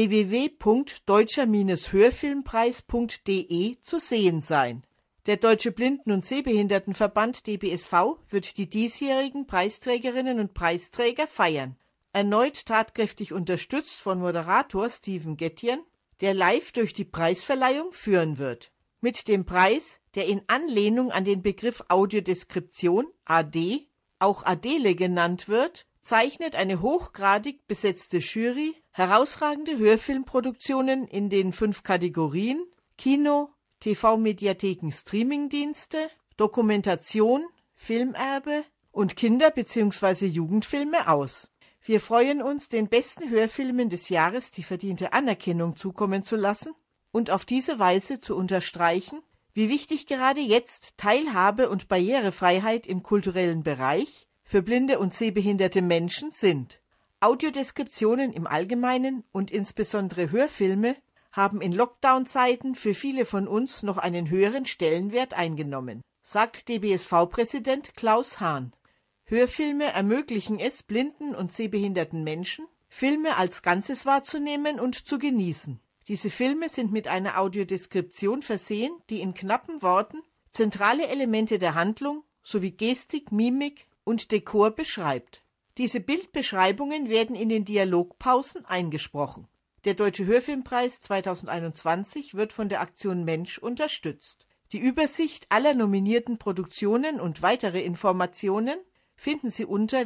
www.deutscher-hörfilmpreis.de zu sehen sein. Der Deutsche Blinden- und Sehbehindertenverband DBSV wird die diesjährigen Preisträgerinnen und Preisträger feiern. Erneut tatkräftig unterstützt von Moderator Steven Gettjen, der live durch die Preisverleihung führen wird. Mit dem Preis, der in Anlehnung an den Begriff Audiodeskription, AD, auch Adele genannt wird, zeichnet eine hochgradig besetzte Jury herausragende Hörfilmproduktionen in den 5 Kategorien Kino, TV-Mediatheken, Streamingdienste, Dokumentation, Filmerbe und Kinder- bzw. Jugendfilme aus. Wir freuen uns, den besten Hörfilmen des Jahres die verdiente Anerkennung zukommen zu lassen und auf diese Weise zu unterstreichen, wie wichtig gerade jetzt Teilhabe und Barrierefreiheit im kulturellen Bereich für blinde und sehbehinderte Menschen sind. Audiodeskriptionen im Allgemeinen und insbesondere Hörfilme haben in Lockdown-Zeiten für viele von uns noch einen höheren Stellenwert eingenommen, sagt DBSV-Präsident Klaus Hahn. Hörfilme ermöglichen es blinden und sehbehinderten Menschen, Filme als Ganzes wahrzunehmen und zu genießen. Diese Filme sind mit einer Audiodeskription versehen, die in knappen Worten zentrale Elemente der Handlung sowie Gestik, Mimik und Dekor beschreibt. Diese Bildbeschreibungen werden in den Dialogpausen eingesprochen. Der Deutsche Hörfilmpreis 2021 wird von der Aktion Mensch unterstützt. Die Übersicht aller nominierten Produktionen und weitere Informationen finden Sie unter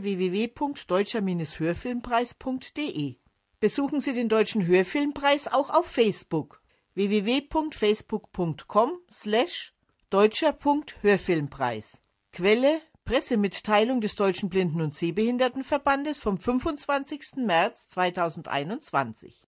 www.deutscher-hörfilmpreis.de. Besuchen Sie den Deutschen Hörfilmpreis auch auf Facebook www.facebook.com/deutscher.hörfilmpreis. Quelle: Pressemitteilung des Deutschen Blinden- und Sehbehindertenverbandes vom 25. März 2021.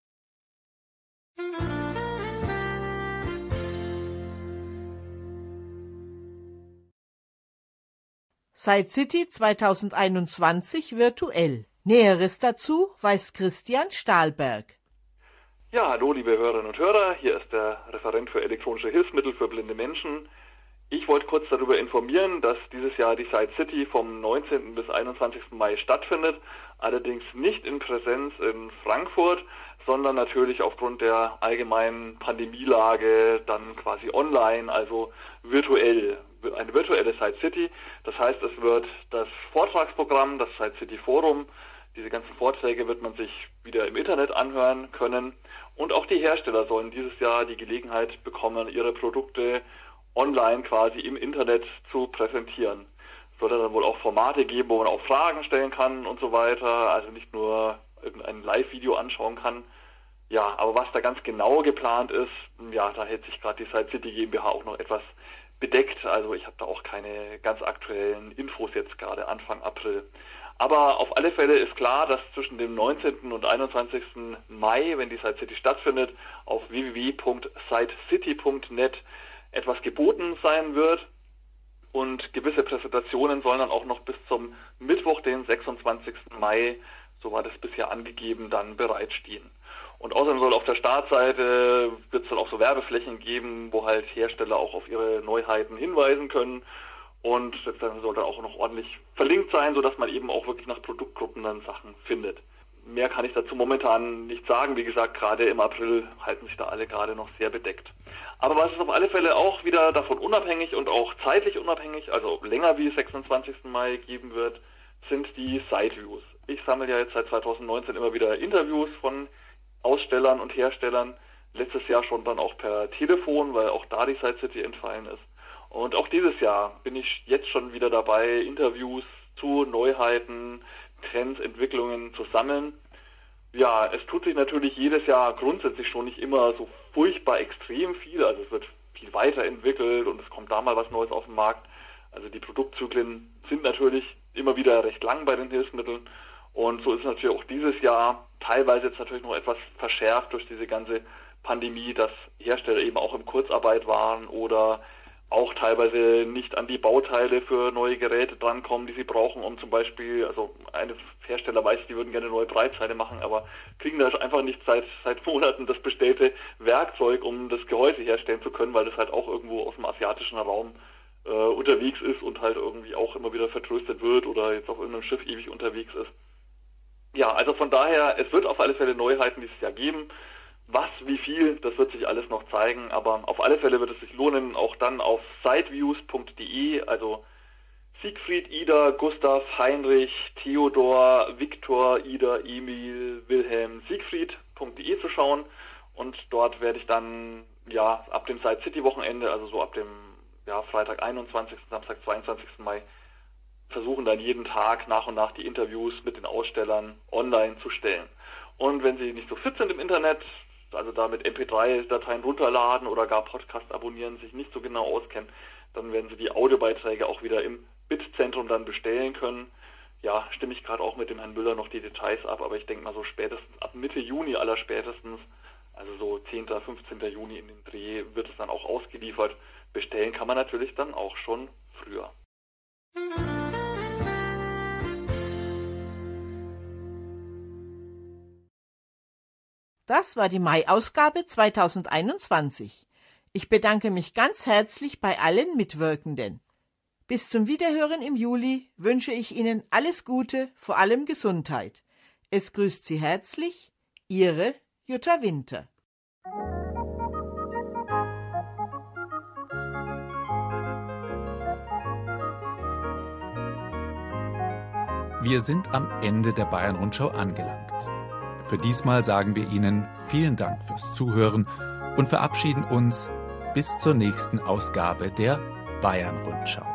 Side City 2021 virtuell. Näheres dazu weiß Christian Stahlberg. Ja, hallo liebe Hörerinnen und Hörer, hier ist der Referent für elektronische Hilfsmittel für blinde Menschen. Ich wollte kurz darüber informieren, dass dieses Jahr die Side City vom 19. bis 21. Mai stattfindet, allerdings nicht in Präsenz in Frankfurt, sondern natürlich aufgrund der allgemeinen Pandemielage dann quasi online, also virtuell. Eine virtuelle Side City, das heißt, es wird das Vortragsprogramm, das Side City Forum, diese ganzen Vorträge wird man sich wieder im Internet anhören können und auch die Hersteller sollen dieses Jahr die Gelegenheit bekommen, ihre Produkte online quasi im Internet zu präsentieren. Es wird dann wohl auch Formate geben, wo man auch Fragen stellen kann und so weiter, also nicht nur irgendein Live-Video anschauen kann. Ja, aber was da ganz genau geplant ist, ja, da hält sich gerade die Side City GmbH auch noch etwas bedeckt, also ich habe da auch keine ganz aktuellen Infos jetzt gerade Anfang April. Aber auf alle Fälle ist klar, dass zwischen dem 19. und 21. Mai, wenn die Side City stattfindet, auf www.sidecity.net etwas geboten sein wird und gewisse Präsentationen sollen dann auch noch bis zum Mittwoch, den 26. Mai, so war das bisher angegeben, dann bereitstehen. Und außerdem soll auf der Startseite, wird es dann auch so Werbeflächen geben, wo halt Hersteller auch auf ihre Neuheiten hinweisen können. Und dann soll dann auch noch ordentlich verlinkt sein, sodass man eben auch wirklich nach Produktgruppen dann Sachen findet. Mehr kann ich dazu momentan nicht sagen. Wie gesagt, gerade im April halten sich da alle gerade noch sehr bedeckt. Aber was es auf alle Fälle auch wieder davon unabhängig und auch zeitlich unabhängig, also länger wie 26. Mai geben wird, sind die Site-Views. Ich sammle ja jetzt seit 2019 immer wieder Interviews von Ausstellern und Herstellern. Letztes Jahr schon dann auch per Telefon, weil auch da die Site City entfallen ist. Und auch dieses Jahr bin ich jetzt schon wieder dabei, Interviews zu Neuheiten, Trends, Entwicklungen zu sammeln. Ja, es tut sich natürlich jedes Jahr grundsätzlich schon nicht immer so furchtbar extrem viel. Also es wird viel weiterentwickelt und es kommt da mal was Neues auf den Markt. Also die Produktzyklen sind natürlich immer wieder recht lang bei den Hilfsmitteln. Und so ist es natürlich auch dieses Jahr teilweise jetzt natürlich noch etwas verschärft durch diese ganze Pandemie, dass Hersteller eben auch in Kurzarbeit waren oder auch teilweise nicht an die Bauteile für neue Geräte drankommen, die sie brauchen, um zum Beispiel, also eine Hersteller weiß, die würden gerne neue Breitseile machen, aber kriegen da einfach nicht seit Monaten das bestellte Werkzeug, um das Gehäuse herstellen zu können, weil das halt auch irgendwo aus dem asiatischen Raum unterwegs ist und halt irgendwie auch immer wieder vertröstet wird oder jetzt auf irgendeinem Schiff ewig unterwegs ist. Ja, also von daher, es wird auf alle Fälle Neuheiten dieses Jahr geben. Was, wie viel, das wird sich alles noch zeigen, aber auf alle Fälle wird es sich lohnen, auch dann auf siteviews.de, also Siegfried, Ida, Gustav, Heinrich, Theodor, Viktor, Ida, Emil, Wilhelm, Siegfried.de zu schauen und dort werde ich dann ja ab dem Site City Wochenende, also so ab dem Freitag 21., Samstag 22. Mai, versuchen dann jeden Tag nach und nach die Interviews mit den Ausstellern online zu stellen. Und wenn Sie nicht so fit sind im Internet, also da mit MP3-Dateien runterladen oder gar Podcast abonnieren, sich nicht so genau auskennen, dann werden Sie die Audiobeiträge auch wieder im BIT-Zentrum dann bestellen können. Ja, stimme ich gerade auch mit dem Herrn Müller noch die Details ab, aber ich denke mal so spätestens ab Mitte Juni allerspätestens, also so 10., 15. Juni in den Dreh, wird es dann auch ausgeliefert. Bestellen kann man natürlich dann auch schon früher. Das war die Mai-Ausgabe 2021. Ich bedanke mich ganz herzlich bei allen Mitwirkenden. Bis zum Wiederhören im Juli wünsche ich Ihnen alles Gute, vor allem Gesundheit. Es grüßt Sie herzlich, Ihre Jutta Winter. Wir sind am Ende der Bayern-Rundschau angelangt. Für diesmal sagen wir Ihnen vielen Dank fürs Zuhören und verabschieden uns bis zur nächsten Ausgabe der Bayern-Rundschau.